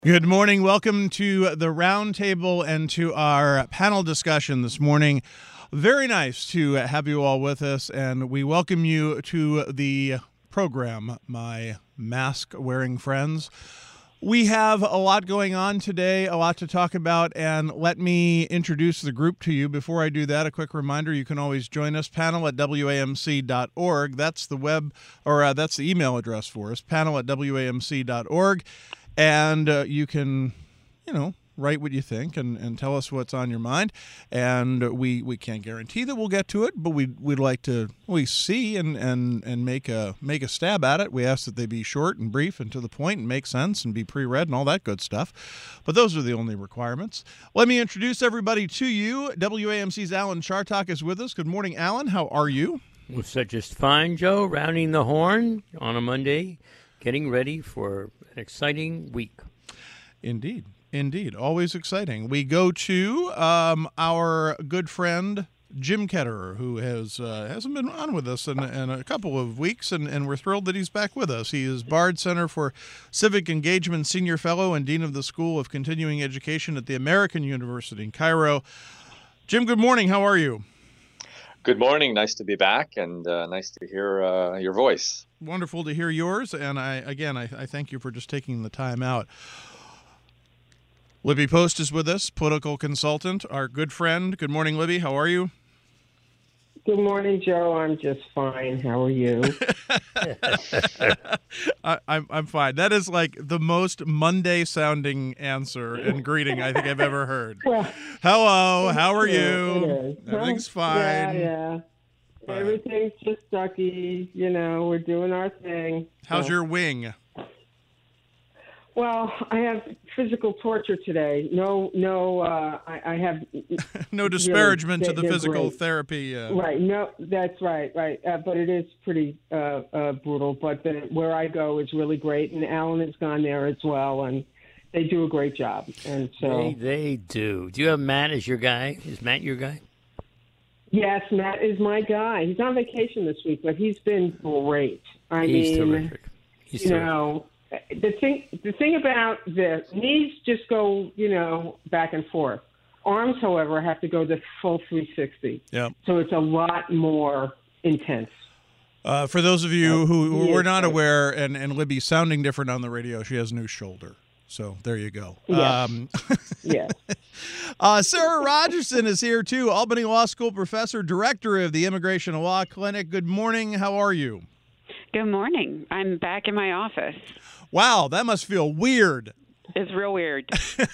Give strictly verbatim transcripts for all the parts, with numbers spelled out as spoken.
Good morning. Welcome to the roundtable and to our panel discussion this morning. Very nice to have you all with us, and we welcome you to the program, my mask-wearing friends. We have a lot going on today, a lot to talk about, and let me introduce the group to you. Before I do that, a quick reminder, you can always join us, panel at W A M C dot org. That's the web, or uh, that's the email address for us, panel at W A M C dot org. And uh, you can, you know, write what you think and, and tell us what's on your mind. And we, we can't guarantee that we'll get to it, but we'd, we'd like to we see and, and, and make a make a stab at it. We ask that they be short and brief and to the point and make sense and be pre-read and all that good stuff. But those are the only requirements. Let me introduce everybody to you. W A M C's Alan Chartock is with us. Good morning, Alan. How are you? Well, so just fine, Joe. Rounding the horn on a Monday, getting ready for an exciting week. Indeed. Indeed. Always exciting. We go to um, our good friend, Jim Ketterer, who has, uh, hasn't been on with us in, in a couple of weeks, and, and we're thrilled that he's back with us. He is Bard Center for Civic Engagement Senior Fellow and Dean of the School of Continuing Education at the American University in Cairo. Jim, good morning. How are you? Good morning. Nice to be back, and uh, nice to hear uh, your voice. Wonderful to hear yours, and I again, I, I thank you for just taking the time out. Libby Post is with us, political consultant, our good friend. Good morning, Libby. How are you? Good morning, Joe. I'm just fine. How are you? I, I'm I'm fine. That is like the most Monday-sounding answer and greeting I think I've ever heard. Well, hello. How are true. you? It is. Everything's Huh? fine. Yeah, yeah. Fine. Everything's just ducky. You know, we're doing our thing. How's so. your wing? Well, I have physical torture today. No, no. Uh, I, I have No disparagement really, to the physical great. therapy. Uh... Right. No, that's right. Right. Uh, but it is pretty uh, uh, brutal. But the, where I go is really great, and Alan has gone there as well, and they do a great job. And so they, they do. Do you have Matt as your guy? Is Matt your guy? Yes, Matt is my guy. He's on vacation this week, but he's been great. I He's mean, terrific. He's you terrific. know, the thing the thing about this, knees just go, you know, back and forth. Arms, however, have to go the full three sixty. Yeah. So it's a lot more intense. Uh, for those of you who, who He were is not great. aware, and, and Libby's sounding different on the radio, she has a new shoulder. So there you go. Yeah. Um, Yeah. uh, Sarah Rogerson is here, too, Albany Law School professor, director of the Immigration Law Clinic. Good morning. How are you? Good morning. I'm back in my office. Wow, that must feel weird. It's real weird.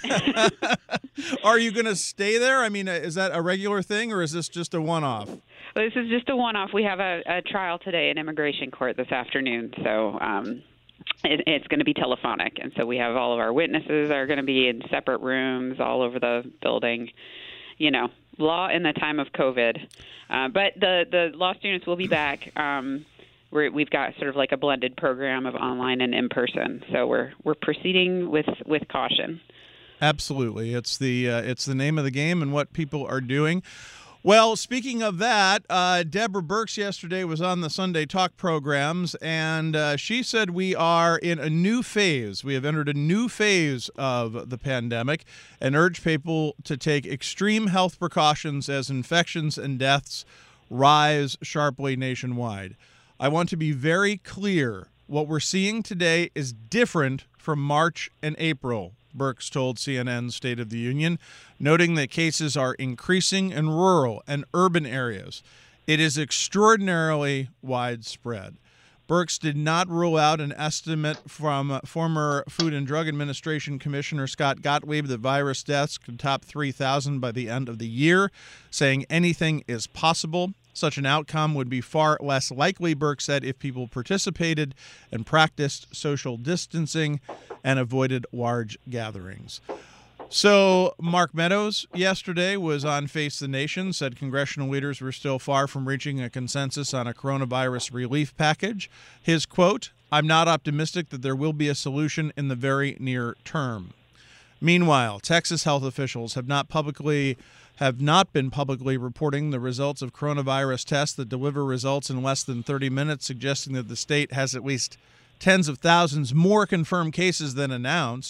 Are you going to stay there? I mean, is that a regular thing, or is this just a one-off? This is just a one-off. We have a, a trial today in immigration court this afternoon, so um, it, it's going to be telephonic. And so we have all of our witnesses are going to be in separate rooms all over the building. You know, law in the time of COVID. Uh, but the, the law students will be back. Um, we're, we've got sort of like a blended program of online and in-person. So we're we're proceeding with, with caution. Absolutely. It's the uh, it's the name of the game and what people are doing. Well, speaking of that, uh, Deborah Birx yesterday was on the Sunday Talk programs, and uh, she said we are in a new phase. We have entered a new phase of the pandemic and urged people to take extreme health precautions as infections and deaths rise sharply nationwide. I want to be very clear. What we're seeing today is different from March and April, Birx told C N N's State of the Union, noting that cases are increasing in rural and urban areas. It is extraordinarily widespread. Birx did not rule out an estimate from former Food and Drug Administration Commissioner Scott Gottlieb that virus deaths could top three thousand by the end of the year, saying anything is possible. Such an outcome would be far less likely, Birx said, if people participated and practiced social distancing and avoided large gatherings. So Mark Meadows yesterday was on Face the Nation, said congressional leaders were still far from reaching a consensus on a coronavirus relief package. His quote, "I'm not optimistic that there will be a solution in the very near term." Meanwhile, Texas health officials have not publicly have not been publicly reporting the results of coronavirus tests that deliver results in less than thirty minutes, suggesting that the state has at least tens of thousands more confirmed cases than announced.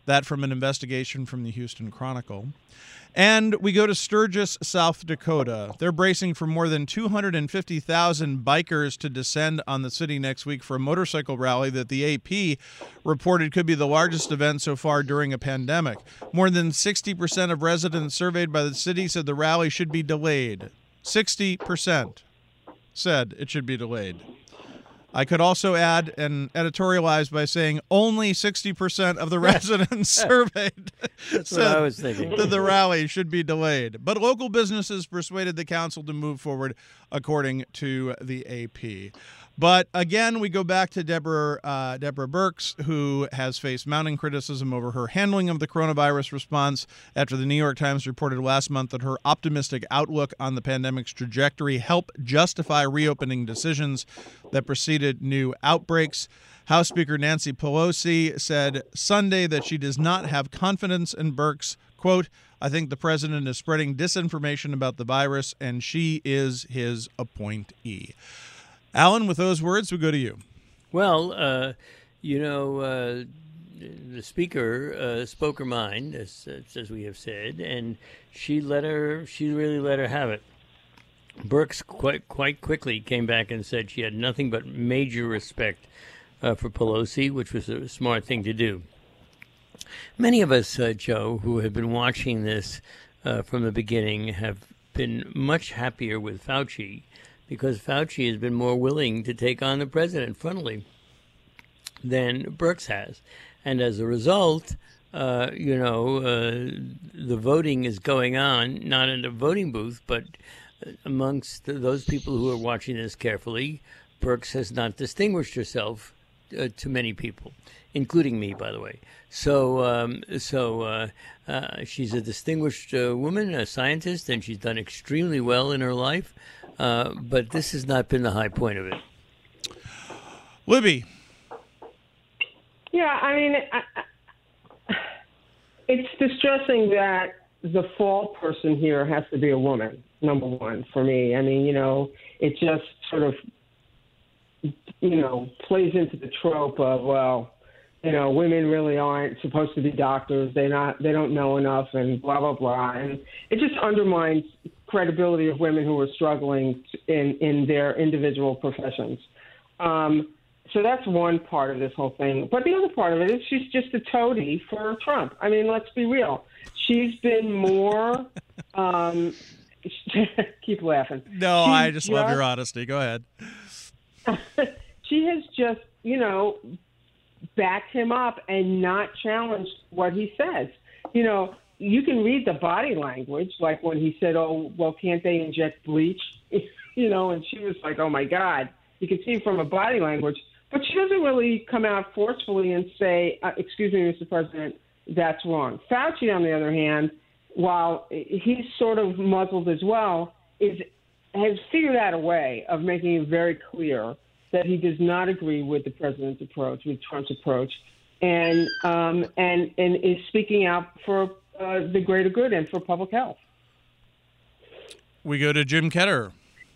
That from an investigation from the Houston Chronicle. And we go to Sturgis, South Dakota. They're bracing for more than two hundred fifty thousand bikers to descend on the city next week for a motorcycle rally that the A P reported could be the largest event so far during a pandemic. More than sixty percent of residents surveyed by the city said the rally should be delayed. sixty percent said it should be delayed. I could also add and editorialize by saying only sixty percent of the residents surveyed That's said what I was thinking. that the rally should be delayed. But local businesses persuaded the council to move forward, according to the A P. But again, we go back to Deborah, uh, Deborah Birx, who has faced mounting criticism over her handling of the coronavirus response after the New York Times reported last month that her optimistic outlook on the pandemic's trajectory helped justify reopening decisions that preceded new outbreaks. House Speaker Nancy Pelosi said Sunday that she does not have confidence in Birx. Quote, I think the president is spreading disinformation about the virus, and she is his appointee. Alan, with those words, we go to you. Well, uh, you know, uh, the speaker uh, spoke her mind, as, as we have said, and she let her. She really let her have it. Birx quite quite quickly came back and said she had nothing but major respect uh, for Pelosi, which was a smart thing to do. Many of us, uh, Joe, who have been watching this uh, from the beginning, have been much happier with Fauci, because Fauci has been more willing to take on the president frontally than Birx has. And as a result, uh, you know, uh, the voting is going on, not in the voting booth, but amongst those people who are watching this carefully. Birx has not distinguished herself uh, to many people, including me, by the way. So, um, so uh, uh, she's a distinguished uh, woman, a scientist, and she's done extremely well in her life. Uh, but this has not been the high point of it. Libby. Yeah, I mean, I, I, it's distressing that the fault person here has to be a woman, number one, for me. I mean, you know, it just sort of, you know, plays into the trope of, well, you know, women really aren't supposed to be doctors. They're not, they don't know enough and blah, blah, blah. And it just undermines credibility of women who are struggling in, in their individual professions. Um, so that's one part of this whole thing. But the other part of it is she's just a toady for Trump. I mean, let's be real. She's been more um, – keep laughing. No, She's I just, just love your honesty. Go ahead. She has just, you know, backed him up and not challenged what he says. You know, you can read the body language, like when he said, oh, well, can't they inject bleach? You know, and she was like, oh, my God. You can see from a body language. But she doesn't really come out forcefully and say, uh, excuse me, Mister President, that's wrong. Fauci, on the other hand, while he's sort of muzzled as well, is has figured out a way of making it very clear that he does not agree with the president's approach, with Trump's approach, and um, and and is speaking out for uh, the greater good and for public health. We go to Jim Ketter.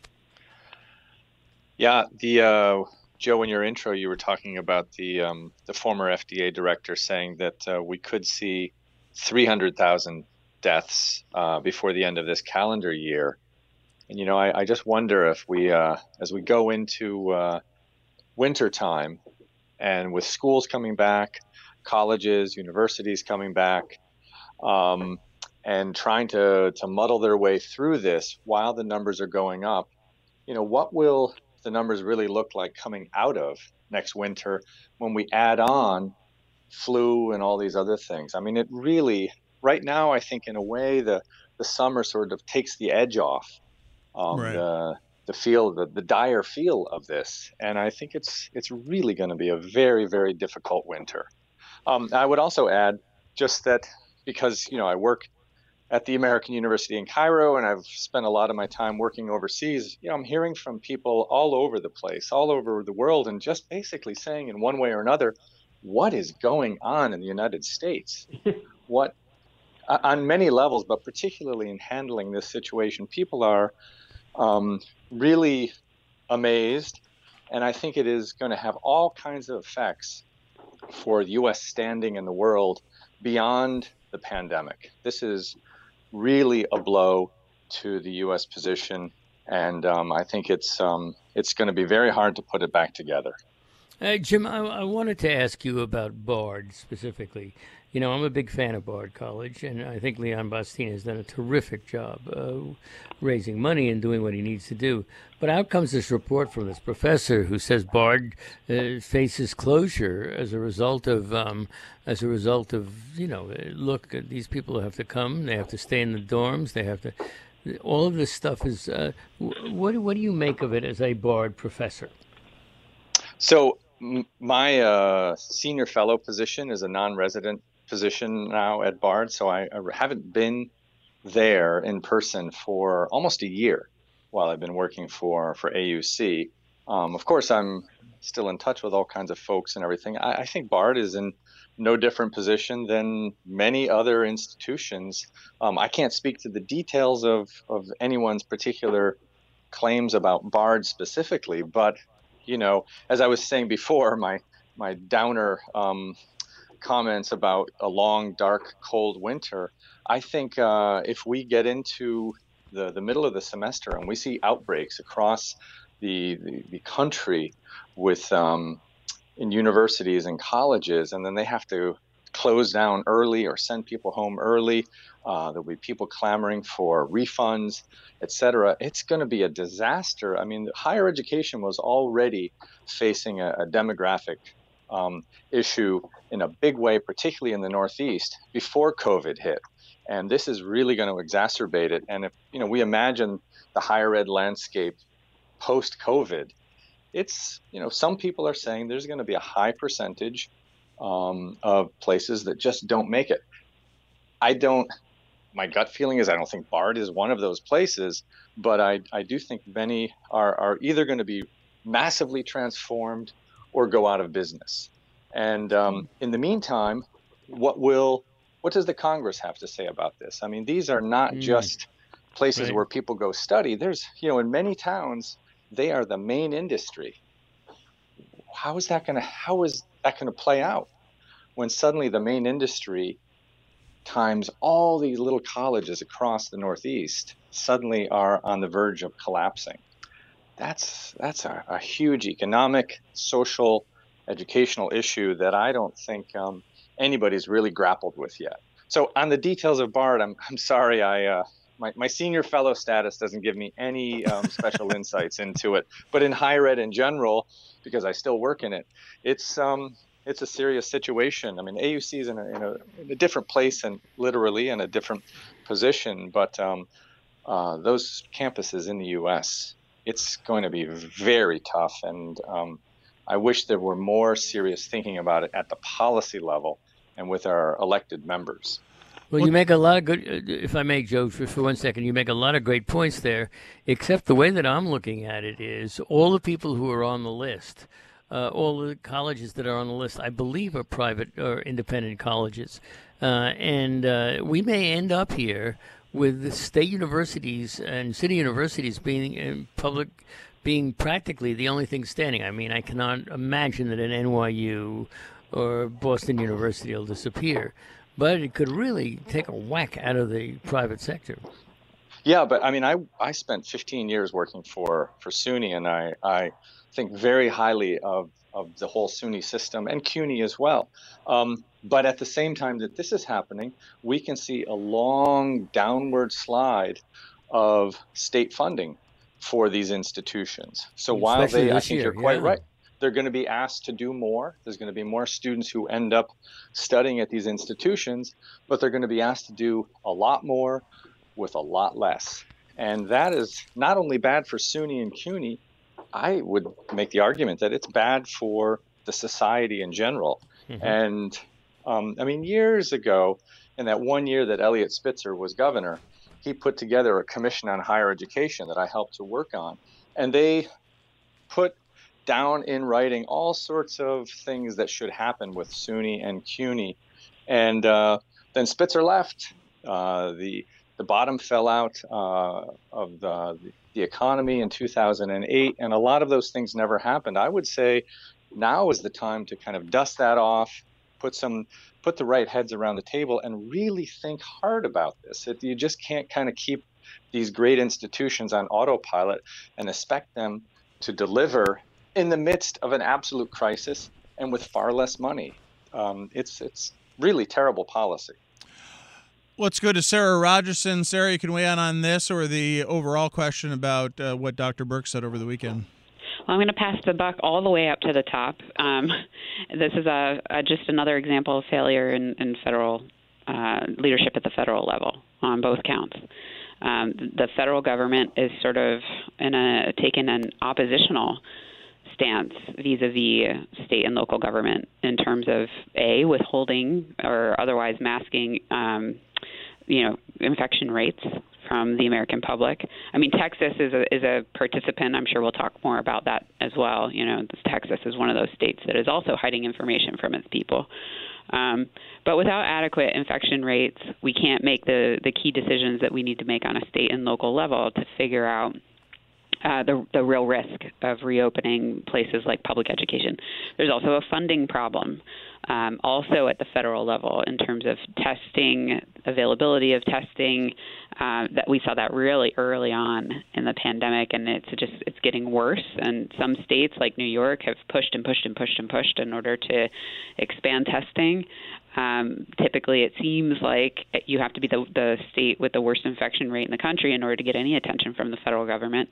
Yeah, the uh, Joe, in your intro, you were talking about the um, the former F D A director saying that uh, we could see three hundred thousand deaths uh, before the end of this calendar year. And, you know, I, I just wonder if we, uh, as we go into uh, winter time and with schools coming back, colleges, universities coming back, um, and trying to, to muddle their way through this while the numbers are going up, you know, what will the numbers really look like coming out of next winter when we add on flu and all these other things? I mean, it really, right now, I think in a way, the, the summer sort of takes the edge off. Um, Right. the, the feel, the, the dire feel of this. And I think it's it's really going to be a very, very difficult winter. Um, I would also add just that because, you know, I work at the American University in Cairo and I've spent a lot of my time working overseas, you know, I'm hearing from people all over the place, all over the world, and just basically saying in one way or another, what is going on in the United States? What, on many levels, but particularly in handling this situation, people are Um, really amazed, and I think it is going to have all kinds of effects for U S standing in the world beyond the pandemic. This is really a blow to the U S position, and um, I think it's um, it's going to be very hard to put it back together. Uh, Jim, I, I wanted to ask you about Bard specifically. You know, I'm a big fan of Bard College, and I think Leon Bastien has done a terrific job uh, raising money and doing what he needs to do. But out comes this report from this professor who says Bard uh, faces closure as a result of, um, as a result of, you know, look, these people have to come, they have to stay in the dorms, they have to. All of this stuff is. Uh, what what do you make of it as a Bard professor? So m- my uh, senior fellow position is a non-resident position now at Bard, so I, I haven't been there in person for almost a year while I've been working for for A U C. Um, of course, I'm still in touch with all kinds of folks and everything. I, I think Bard is in no different position than many other institutions. Um, I can't speak to the details of, of anyone's particular claims about Bard specifically, but you know, as I was saying before, my my downer um, comments about a long, dark, cold winter, I think uh, if we get into the, the middle of the semester and we see outbreaks across the, the, the country with um, in universities and colleges, and then they have to close down early or send people home early, uh, there'll be people clamoring for refunds, et cetera. It's going to be a disaster. I mean, higher education was already facing a, a demographic um, issue in a big way, particularly in the Northeast, before COVID hit. And this is really going to exacerbate it. And if you know, we imagine the higher ed landscape post-COVID, it's, you know, some people are saying there's going to be a high percentage um, of places that just don't make it. I don't, my gut feeling is I don't think Bard is one of those places, but I, I do think many are, are either going to be massively transformed or go out of business. And um, in the meantime, what will, what does the Congress have to say about this? I mean, these are not mm. just places right. where people go study. There's, you know, in many towns, they are the main industry. How is that going to, how is that going to play out when suddenly the main industry times all these little colleges across the Northeast suddenly are on the verge of collapsing? That's that's a, a huge economic, social, educational issue that I don't think um, anybody's really grappled with yet. So on the details of Bard, I'm I'm sorry, I uh, my my senior fellow status doesn't give me any um, special insights into it. But in higher ed in general, because I still work in it, it's um it's a serious situation. I mean, A U C is in a in a, in a different place and literally in a different position, but um, uh, those campuses in the U S, it's going to be very tough, and um, I wish there were more serious thinking about it at the policy level and with our elected members. Well, you make a lot of good, if I may, Joe, for, for one second, you make a lot of great points there, except the way that I'm looking at it is all the people who are on the list, uh, all the colleges that are on the list, I believe are private or independent colleges. Uh, and uh, we may end up here with state universities and city universities being uh, public, being practically the only thing standing. I mean, I cannot imagine that an N Y U or Boston University will disappear. But it could really take a whack out of the private sector. Yeah, but I mean, I, I spent fifteen years working for, for SUNY, and I, I think very highly of, of the whole SUNY system and CUNY as well. Um, but at the same time that this is happening, we can see a long downward slide of state funding for these institutions. So while Especially they, I this think year, you're quite yeah. right. They're going to be asked to do more. There's going to be more students who end up studying at these institutions, but they're going to be asked to do a lot more with a lot less. And that is not only bad for SUNY and CUNY, I would make the argument that it's bad for the society in general. Mm-hmm. And um, I mean, years ago, in that one year that Eliot Spitzer was governor, he put together a commission on higher education that I helped to work on. And they put down in writing all sorts of things that should happen with SUNY and CUNY. And uh, then Spitzer left. Uh, the the bottom fell out uh, of the, the economy in two thousand eight, and a lot of those things never happened. I would say now is the time to kind of dust that off, put some, put the right heads around the table and really think hard about this. It, you just can't kind of keep these great institutions on autopilot and expect them to deliver in the midst of an absolute crisis and with far less money. Um, it's it's really terrible policy. Let's go to Sarah Rogerson. Sarah, you can weigh in on this or the overall question about uh, what Doctor Birx said over the weekend. Well, I'm going to pass the buck all the way up to the top. Um, this is a, a just another example of failure in, in federal uh, leadership at the federal level on both counts. Um, the federal government is sort of in a taken an oppositional stance vis-a-vis state and local government in terms of a withholding or otherwise masking, um, you know, infection rates from the American public. I mean, Texas is a is a participant. I'm sure we'll talk more about that as well. You know, Texas is one of those states that is also hiding information from its people. Um, but without adequate infection rates, we can't make the the key decisions that we need to make on a state and local level to figure out Uh, the, the real risk of reopening places like public education. There's also a funding problem, um, also at the federal level in terms of testing, availability of testing. Uh, that we saw that really early on in the pandemic, and it's just it's getting worse. And some states like New York have pushed and pushed and pushed and pushed in order to expand testing. Um, typically, it seems like you have to be the, the state with the worst infection rate in the country in order to get any attention from the federal government.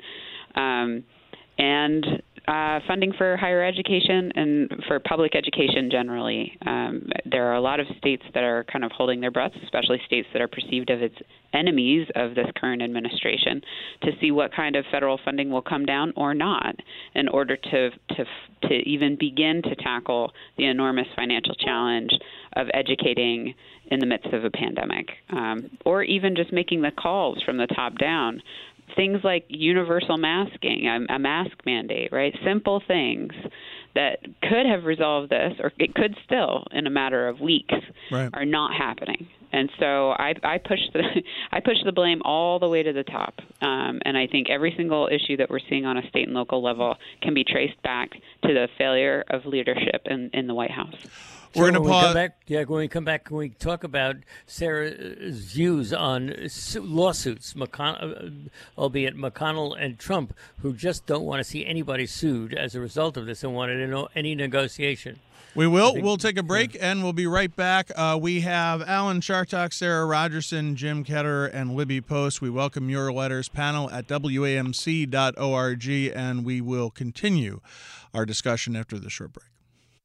Um, and uh, funding for higher education and for public education generally. Um, there are a lot of states that are kind of holding their breath, especially states that are perceived as its enemies of this current administration, to see what kind of federal funding will come down or not in order to to to even begin to tackle the enormous financial challenge of educating in the midst of a pandemic, um, or even just making the calls from the top down. Things like universal masking, a, a mask mandate, right? Simple things that could have resolved this, or it could still in a matter of weeks, right, are not happening. And so I, I push the I push the blame all the way to the top. Um, and I think every single issue that we're seeing on a state and local level can be traced back to the failure of leadership in, in the White House. We're going to pause. Back, yeah, when we come back, can we talk about Sarah's views on lawsuits, McConnell, albeit McConnell and Trump, who just don't want to see anybody sued as a result of this and wanted to know any negotiation? We will. We'll take a break, and we'll be right back. Uh, we have Alan Chartock, Sarah Rogerson, Jim Ketter, and Libby Post. We welcome your letters panel at W A M C dot org, and we will continue our discussion after the short break.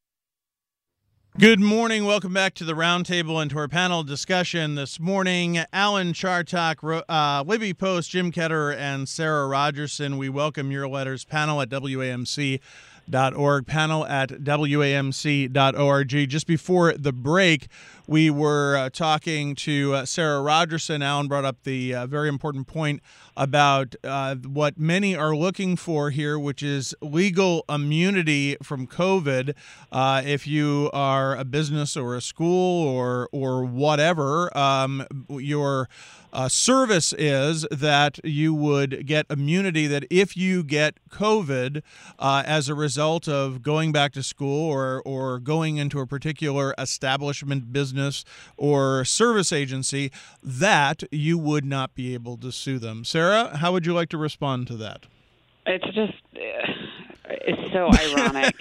Good morning. Welcome back to the Roundtable and to our panel discussion this morning. Alan Chartock, uh, Libby Post, Jim Ketter, and Sarah Rogerson. We welcome your letters panel at W A M C dot org, panel at W A M C dot org. Just before the break, we were uh, talking to uh, Sarah Rogerson. Alan brought up the uh, very important point about uh, what many are looking for here, which is legal immunity from COVID. Uh, if you are a business or a school or or whatever, um, your uh, service is that you would get immunity, that if you get COVID uh, as a result of going back to school or, or going into a particular establishment, business, or service agency, that you would not be able to sue them. Sarah, how would you like to respond to that? It's just, it's so ironic.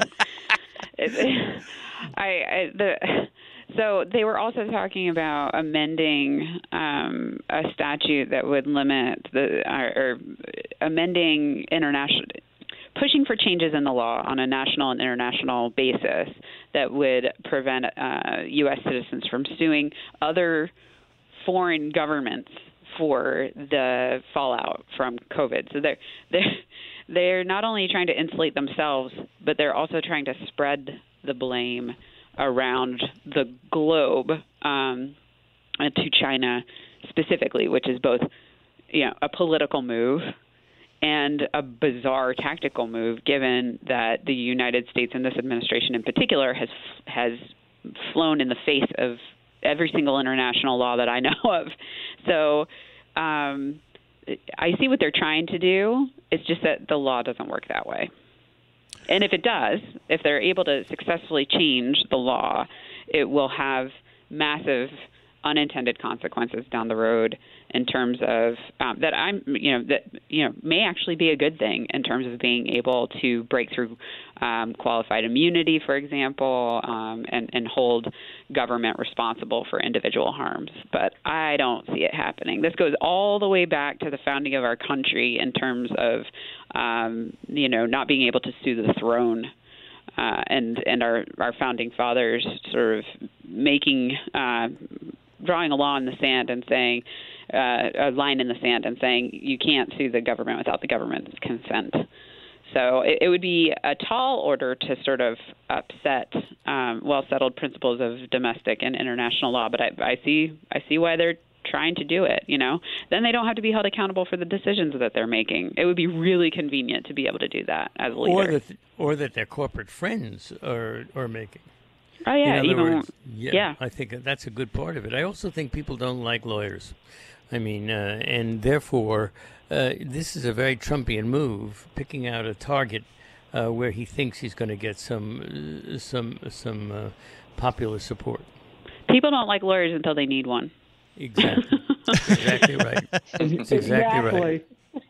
it's, I, I the so they were also talking about amending um, a statute that would limit the or, or amending international. pushing for changes in the law on a national and international basis that would prevent uh, U S citizens from suing other foreign governments for the fallout from COVID. So they're, they're, they're not only trying to insulate themselves, but they're also trying to spread the blame around the globe um, to China specifically, which is both, you know, a political move and a bizarre tactical move, given that the United States and this administration in particular has has flown in the face of every single international law that I know of. So um, I see what they're trying to do. It's just that the law doesn't work that way. And if it does, if they're able to successfully change the law it will have massive unintended consequences down the road in terms of um, that I'm, you know, that, you know, may actually be a good thing in terms of being able to break through um, qualified immunity, for example, um, and, and hold government responsible for individual harms. But I don't see it happening. This goes all the way back to the founding of our country in terms of, um, you know, not being able to sue the throne. Uh, and and our, our founding fathers sort of making, uh, drawing a law in the sand and saying, uh, a line in the sand and saying you can't sue the government without the government's consent. So it, it would be a tall order to sort of upset um, well-settled principles of domestic and international law. But I, I see I see why they're trying to do it, you know. Then they don't have to be held accountable for the decisions that they're making. It would be really convenient to be able to do that as a leader. Or that, or that their corporate friends are, are making. Oh, yeah. In other even, words, yeah, yeah. I think that's a good part of it. I also think people don't like lawyers. I mean, uh, and therefore, uh, this is a very Trumpian move, picking out a target uh, where he thinks he's going to get some, uh, some, some uh, popular support. People don't like lawyers until they need one. Exactly. exactly right. That's exactly right.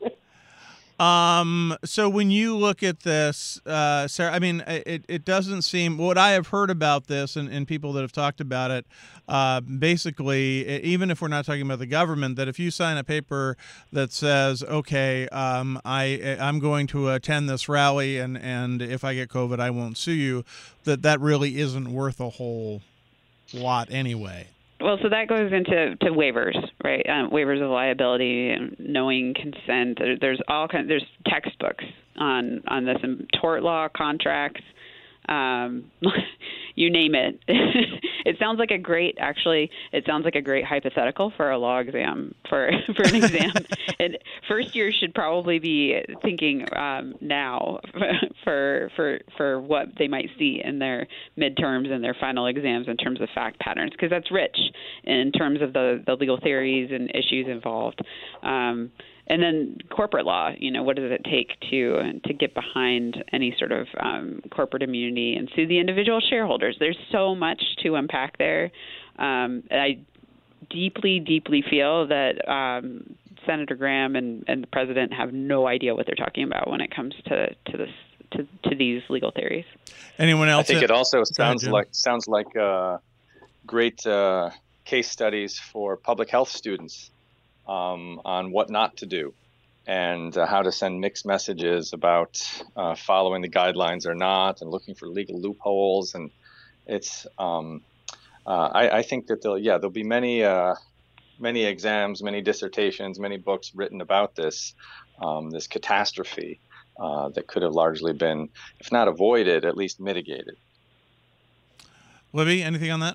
Um, so when you look at this, uh, Sarah, I mean, it, it doesn't seem, what I have heard about this and, and people that have talked about it, uh, basically, even if we're not talking about the government, that if you sign a paper that says, okay, um, I, I'm going to attend this rally and, and if I get COVID, I won't sue you, that that really isn't worth a whole lot anyway. Well, so that goes into to waivers, right? Um, waivers of liability, and knowing consent. There, there's all kinds. There's textbooks on on this, and tort law, contracts, um, you name it. It sounds like a great, actually, it sounds like a great hypothetical for a law exam, for for an exam. And first years should probably be thinking um, now for for for what they might see in their midterms and their final exams in terms of fact patterns, because that's rich in terms of the, the legal theories and issues involved. Um, And then corporate law, you know, what does it take to to get behind any sort of um, corporate immunity and sue the individual shareholders? There's so much to unpack there. Um, I deeply, deeply feel that um, Senator Graham and, and the president have no idea what they're talking about when it comes to, to this to, to these legal theories. Anyone else? I think it also sounds ahead, like sounds like uh, great uh, case studies for public health students. Um, on what not to do and uh, how to send mixed messages about uh, following the guidelines or not and looking for legal loopholes. And it's, um, uh, I, I think that there'll, yeah, there'll be many, uh, many exams, many dissertations, many books written about this, um, this catastrophe uh, that could have largely been, if not avoided, at least mitigated. Libby, anything on that?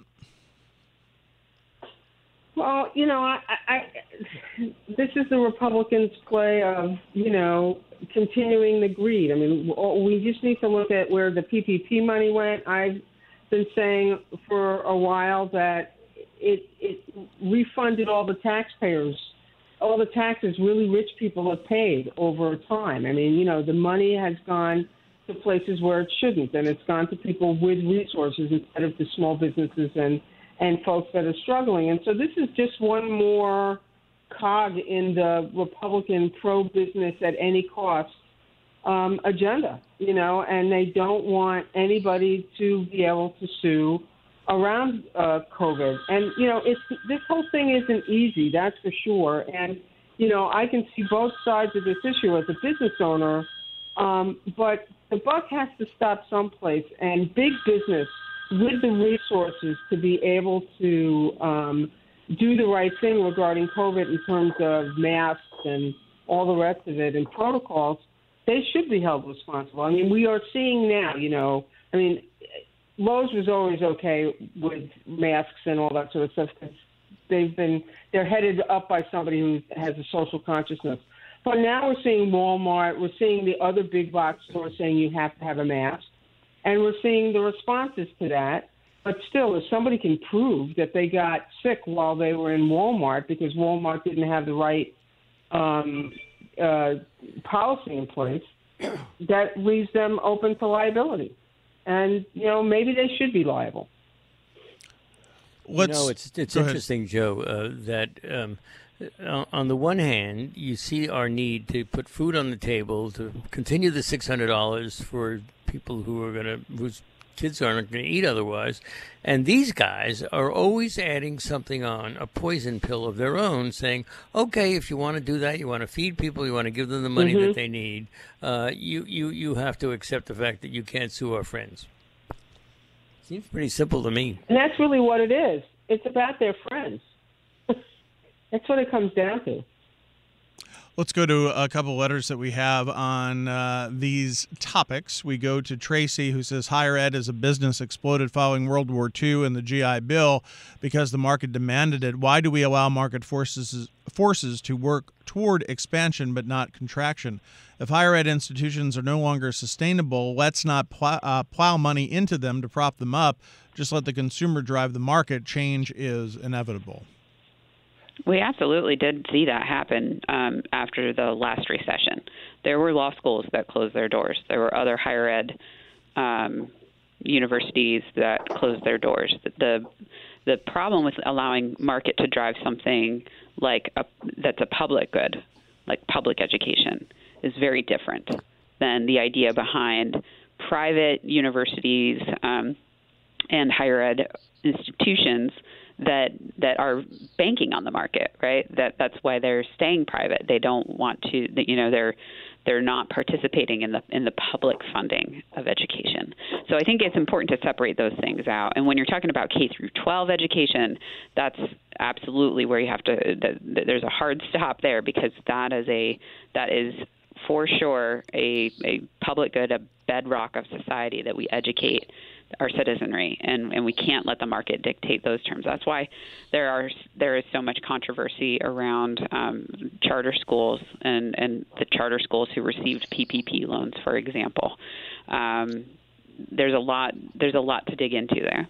Well, you know, I, I, this is the Republicans' play of, you know, continuing the greed. I mean, we just need to look at where the P P P money went. I've been saying for a while that it, it refunded all the taxpayers, all the taxes really rich people have paid over time. I mean, you know, the money has gone to places where it shouldn't, and it's gone to people with resources instead of to small businesses and and folks that are struggling. And so this is just one more cog in the Republican pro-business at any cost um, agenda, you know, and they don't want anybody to be able to sue around uh, COVID. And, you know, it's this whole thing isn't easy, that's for sure. And, you know, I can see both sides of this issue as a business owner, um, but the buck has to stop someplace, and big business with the resources to be able to um, do the right thing regarding COVID in terms of masks and all the rest of it and protocols, they should be held responsible. I mean, we are seeing now, you know, I mean, Lowe's was always okay with masks and all that sort of stuff because they've been, they're headed up by somebody who has a social consciousness. But now we're seeing Walmart, we're seeing the other big box stores saying you have to have a mask. And we're seeing the responses to that. But still, if somebody can prove that they got sick while they were in Walmart because Walmart didn't have the right um, uh, policy in place, that leaves them open to liability. And, you know, maybe they should be liable. What's, you know, it's it's go ahead. interesting, Joe, uh, that um, uh, on the one hand, you see our need to put food on the table, to continue the six hundred dollars for people who are going to, whose kids aren't going to eat otherwise. And these guys are always adding something on, a poison pill of their own, saying, okay, if you want to do that, you want to feed people, you want to give them the money Mm-hmm. that they need, uh, you, you, you have to accept the fact that you can't sue our friends. Seems pretty simple to me. And that's really what it is. It's about their friends. That's what it comes down to. Let's go to a couple letters that we have on uh, these topics. We go to Tracy, who says higher ed as a business exploded following World War Two and the G I Bill because the market demanded it. Why do we allow market forces forces to work toward expansion but not contraction? If higher ed institutions are no longer sustainable, let's not plow, uh, plow money into them to prop them up. Just let the consumer drive the market. Change is inevitable. We absolutely did see that happen um, after the last recession. There were law schools that closed their doors. There were other higher ed um, universities that closed their doors. The the problem with allowing market to drive something like a, that's a public good, like public education, is very different than the idea behind private universities um, and higher ed institutions that that are banking on the market, right? That that's why they're staying private. They don't want to, you know, they're they're not participating in the in the public funding of education. So I think it's important to separate those things out. And when you're talking about K through twelve education, that's absolutely where you have to. The, there's a hard stop there, because that is a that is for sure a a public good, a bedrock of society, that we educate our citizenry, and, and we can't let the market dictate those terms. That's why there are there is so much controversy around um, charter schools and, and the charter schools who received P P P loans, for example. Um, there's a lot there's a lot to dig into there.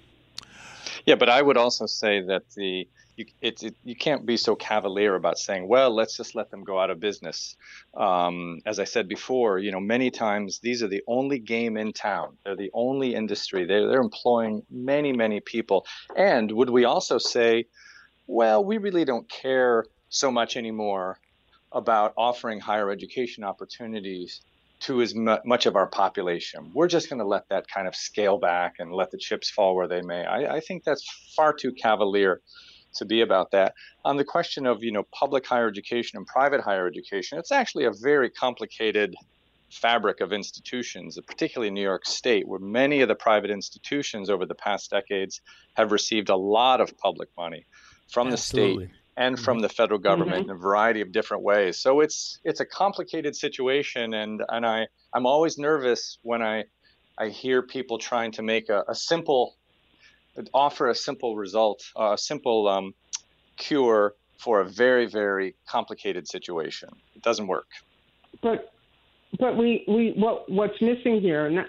Yeah, but I would also say that the you it's it, you can't be so cavalier about saying, well, let's just let them go out of business. Um, as I said before, you know, many times these are the only game in town. They're the only industry. They're they're employing many many people. And would we also say, well, we really don't care so much anymore about offering higher education opportunities to as much of our population? We're just going to let that kind of scale back and let the chips fall where they may. I, I think that's far too cavalier to be about that. On the question of, you know, public higher education and private higher education, it's actually a very complicated fabric of institutions, particularly in New York State, where many of the private institutions over the past decades have received a lot of public money from Absolutely. the state and from the federal government Mm-hmm. in a variety of different ways. So it's it's a complicated situation, and and I I'm always nervous when I I hear people trying to make a, a simple offer a simple result, uh, a simple um, cure for a very very complicated situation. It doesn't work. But but we, we what what's missing here? Not,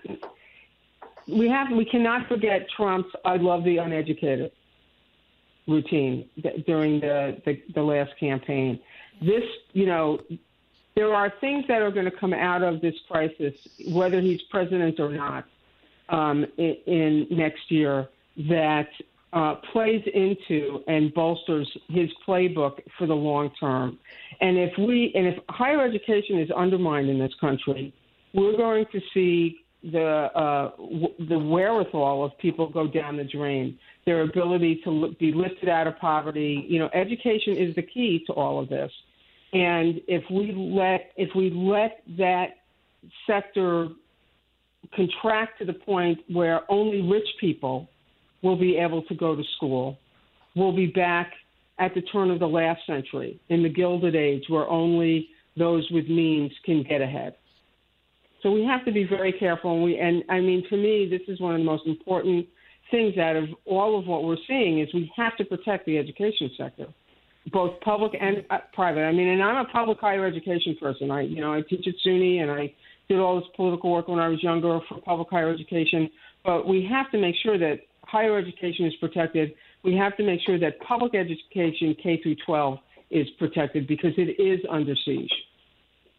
we have we cannot forget Trump's "I love the uneducated" routine th- during the, the the last campaign. This, you know, there are things that are going to come out of this crisis, whether he's president or not, um, in, in next year, that uh, plays into and bolsters his playbook for the long term. And if we and if higher education is undermined in this country, we're going to see the uh, w- the wherewithal of people go down the drain. Their ability to l- be lifted out of poverty. You know, education is the key to all of this. And if we let if we let that sector contract to the point where only rich people will be able to go to school, we'll be back at the turn of the last century in the Gilded Age, where only those with means can get ahead. So we have to be very careful. And, we, and I mean, to me, this is one of the most important things out of all of what we're seeing is we have to protect the education sector, both public and uh, private. I mean, and I'm a public higher education person. I, you know, I teach at SUNY, and I did all this political work when I was younger for public higher education. But we have to make sure that higher education is protected. We have to make sure that public education, K through twelve, is protected, because it is under siege.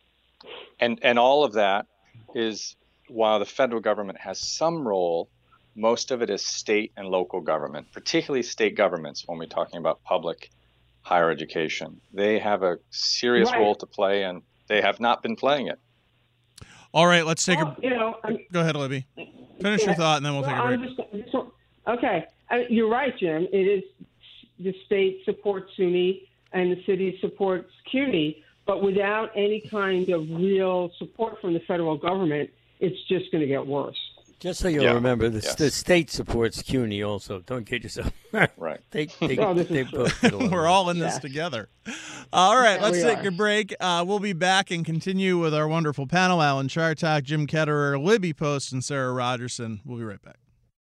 And and all of that is while the federal government has some role most of it is state and local government, particularly state governments when we're talking about public higher education. They have a serious Right. role to play, and they have not been playing it. All right, let's take Well, a. you know, I'm, Go ahead, Libby. Finish your Yeah. thought, and then we'll well, take a I'm break. just, just want- okay, I, you're right, Jim. It is the state supports SUNY and the city supports CUNY, but without any kind of real support from the federal government, it's just going to get worse. Just so you'll Yeah. remember, the, Yes. the state supports CUNY also. Don't kid yourself. Right. they they, Oh, this is they true. both get along. We're all in this Yeah. together. All right, Yeah, let's we take are. a break. Uh, we'll be back and continue with our wonderful panel: Alan Chartock, Jim Ketterer, Libby Post, and Sarah Rogerson. We'll be right back.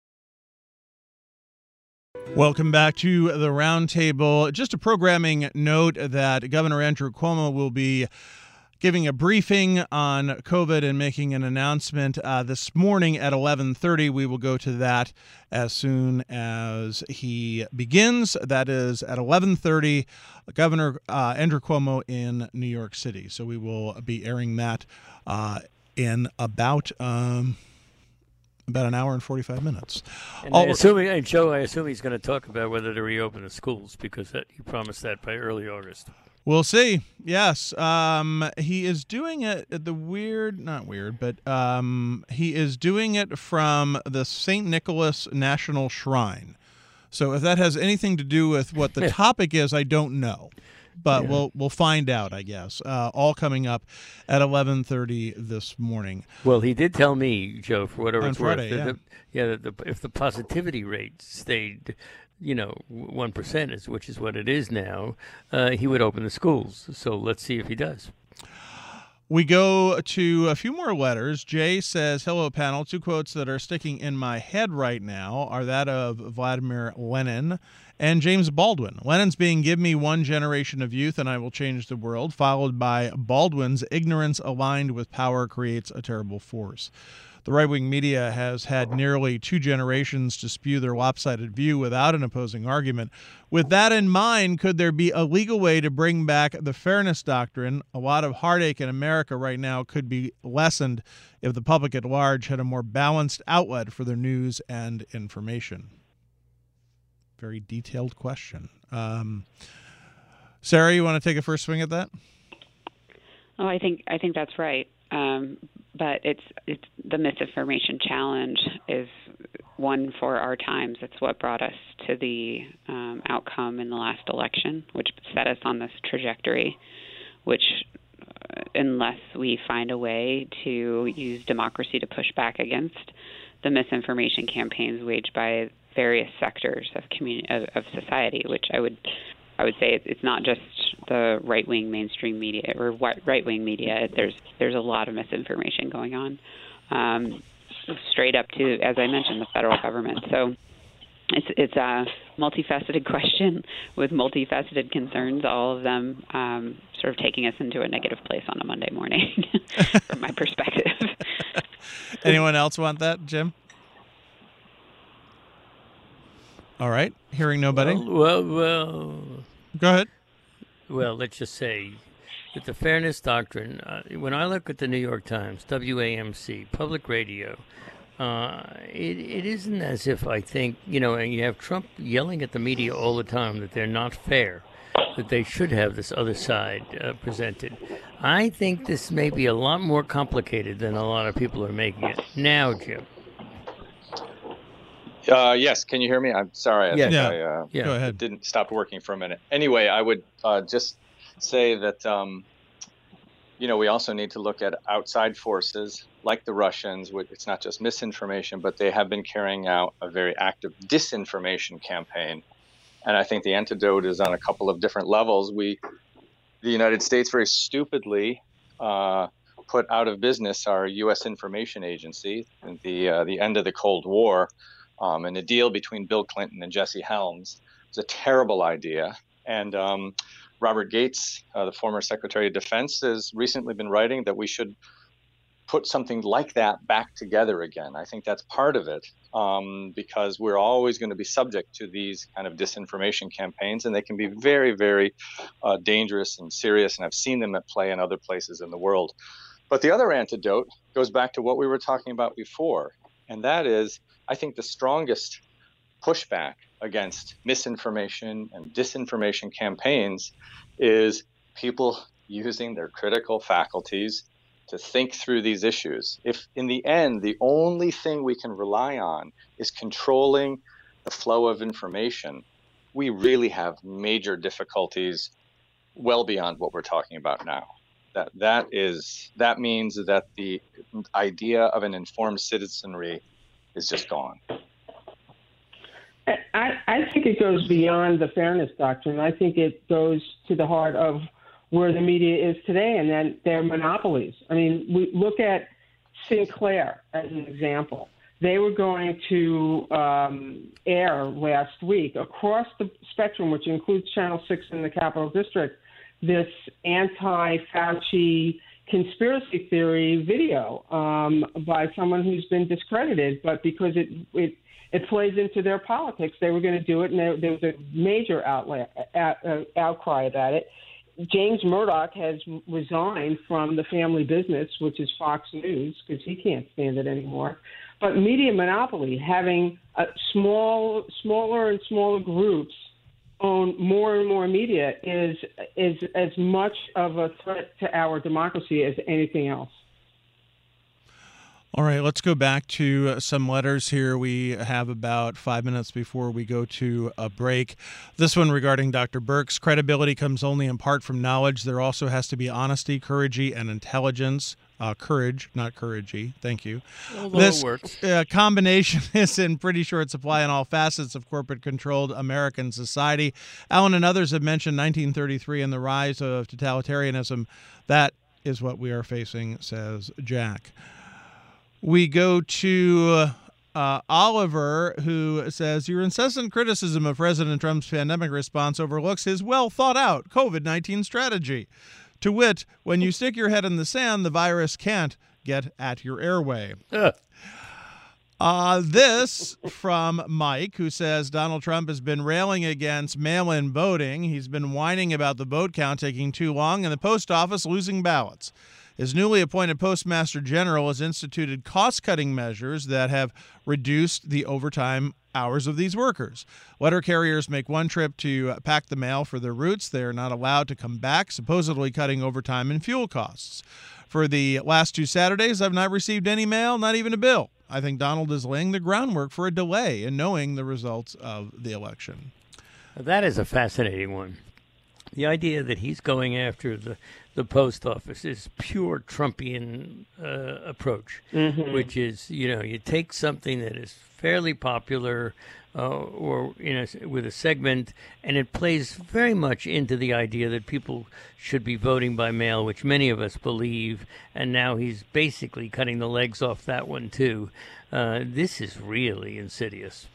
Welcome back to the Roundtable. Just a programming note that Governor Andrew Cuomo will be giving a briefing on COVID and making an announcement uh, this morning at eleven thirty. We will go to that as soon as he begins. That is at eleven thirty, Governor uh, Andrew Cuomo in New York City. So we will be airing that uh, in about um, about an hour and forty-five minutes. And All- I assume, and Joe, I assume he's going to talk about whether to reopen the schools because that, he promised that by early August. We'll see. Yes. Um, he is doing it at the weird, not weird, but um, he is doing it from the Saint Nicholas National Shrine. So if that has anything to do with what the topic is, I don't know. But Yeah. we'll we'll find out, I guess. Uh, all coming up at eleven thirty this morning. Well, he did tell me, Joe, for whatever On it's Friday, worth, yeah. that the, yeah, that the, if the positivity rate stayed, you know, one percent, is which is what it is now, uh, he would open the schools. So let's see if he does. We go to a few more letters. Jay says, hello, panel. Two quotes that are sticking in my head right now are that of Vladimir Lenin and James Baldwin. Lenin's being, give me one generation of youth and I will change the world, followed by Baldwin's, ignorance aligned with power creates a terrible force. The right-wing media has had nearly two generations to spew their lopsided view without an opposing argument. With that in mind, could there be a legal way to bring back the fairness doctrine? A lot of heartache in America right now could be lessened if the public at large had a more balanced outlet for their news and information. Very detailed question. Um, Sarah, you want to take a first swing at that? Oh, I think I think that's right. Um, but it's it's the misinformation challenge is one for our times. It's what brought us to the um, outcome in the last election, which set us on this trajectory. Which, uh, unless we find a way to use democracy to push back against the misinformation campaigns waged by various sectors of community of, of society, which I would I would say it's not just the right-wing mainstream media or right-wing media. There's there's a lot of misinformation going on, um, straight up to, as I mentioned, the federal government. So it's it's a multifaceted question with multifaceted concerns, all of them um, sort of taking us into a negative place on a Monday morning, from my perspective. Anyone else want that, Jim? All right. Hearing nobody. Well, well, well, Go ahead. well, let's just say that the fairness doctrine, uh, when I look at the New York Times, W A M C, public radio, uh, it, it isn't as if I think, you know, and you have Trump yelling at the media all the time that they're not fair, that they should have this other side uh, presented. I think this may be a lot more complicated than a lot of people are making it. Now, Jim. Uh, yes, can you hear me? I'm sorry. I Yeah. think Yeah. I uh, Yeah. Go ahead. didn't stop working for a minute. Anyway, I would uh, just say that, um, you know, we also need to look at outside forces like the Russians. Which it's not just misinformation, but they have been carrying out a very active disinformation campaign. And I think the antidote is on a couple of different levels. We, the United States, very stupidly uh, put out of business our U S Information Agency at the uh, the end of the Cold War. Um, and the deal between Bill Clinton and Jesse Helms was a terrible idea. And um, Robert Gates, uh, the former Secretary of Defense, has recently been writing that we should put something like that back together again. I think that's part of it, um, because we're always going to be subject to these kind of disinformation campaigns, and they can be very, very uh, dangerous and serious. And I've seen them at play in other places in the world. But the other antidote goes back to what we were talking about before, and that is I think the strongest pushback against misinformation and disinformation campaigns is people using their critical faculties to think through these issues. If in the end, the only thing we can rely on is controlling the flow of information, we really have major difficulties well beyond what we're talking about now. That that is that means that the idea of an informed citizenry is just gone. I, I think it goes beyond the fairness doctrine. I think it goes to the heart of where the media is today, and then their monopolies. I mean, we look at Sinclair as an example. They were going to um, air last week across the spectrum, which includes Channel six in the Capital District, this anti-Fauci conspiracy theory video um, by someone who's been discredited, but because it it, it plays into their politics, they were going to do it, and there, there was a major outlet, out, uh, outcry about it. James Murdoch has resigned from the family business, which is Fox News, because he can't stand it anymore. But media monopoly, having a small, smaller and smaller groups own more and more media, is is as much of a threat to our democracy as anything else. All right, let's go back to uh, some letters here. We have about five minutes before we go to a break. This one regarding Doctor Birx. Credibility comes only in part from knowledge. There also has to be honesty, courage, and intelligence. Uh, courage, not couragey. Thank you. Although this it works. Uh, combination is in pretty short supply in all facets of corporate-controlled American society. Alan and others have mentioned nineteen thirty-three and the rise of totalitarianism. That is what we are facing, says Jack. We go to uh, Oliver, who says, your incessant criticism of President Trump's pandemic response overlooks his well-thought-out COVID nineteen strategy. To wit, when you stick your head in the sand, the virus can't get at your airway. Uh, this from Mike, who says Donald Trump has been railing against mail-in voting. He's been whining about the vote count taking too long and the post office losing ballots. His newly appointed Postmaster General has instituted cost-cutting measures that have reduced the overtime hours of these workers. Letter carriers make one trip to pack the mail for their routes. They are not allowed to come back, supposedly cutting overtime and fuel costs. For the last two Saturdays, I've not received any mail, not even a bill. I think Donald is laying the groundwork for a delay in knowing the results of the election. That is a fascinating one. The idea that he's going after the, the post office is pure Trumpian uh, approach, mm-hmm. which is, you know, you take something that is fairly popular uh, or you know with a segment, and it plays very much into the idea that people should be voting by mail, which many of us believe, and now he's basically cutting the legs off that one too. Uh, this is really insidious.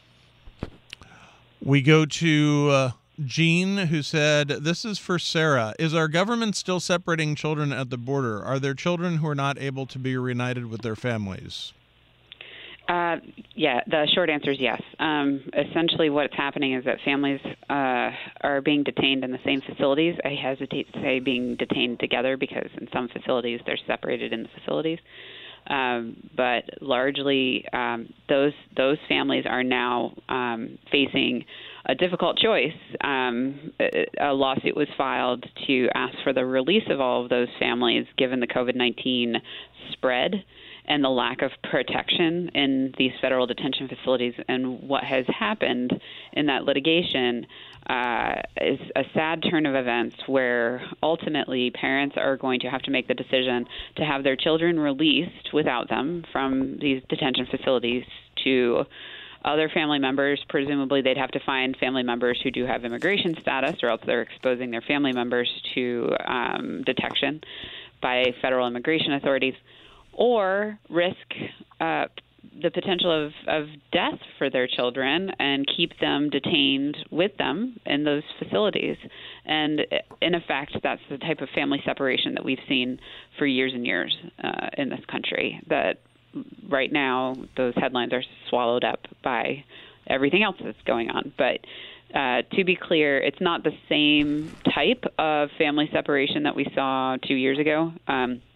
We go to uh, Jean, who said, this is for Sarah. Is our government still separating children at the border? Are there children who are not able to be reunited with their families? Uh, yeah, the short answer is yes. Um, essentially what's happening is that families uh, are being detained in the same facilities. I hesitate to say being detained together because in some facilities they're separated in the facilities. Um, but largely um, those those families are now um, facing a difficult choice. Um, a, a lawsuit was filed to ask for the release of all of those families given the COVID nineteen spread and the lack of protection in these federal detention facilities. And what has happened in that litigation uh, is a sad turn of events where ultimately parents are going to have to make the decision to have their children released without them from these detention facilities to other family members. Presumably they'd have to find family members who do have immigration status, or else they're exposing their family members to um, detection by federal immigration authorities, or risk uh, the potential of, of death for their children and keep them detained with them in those facilities. And in effect, that's the type of family separation that we've seen for years and years uh, in this country, that right now those headlines are swallowed up by everything else that's going on. But uh, to be clear, it's not the same type of family separation that we saw two years ago. Um,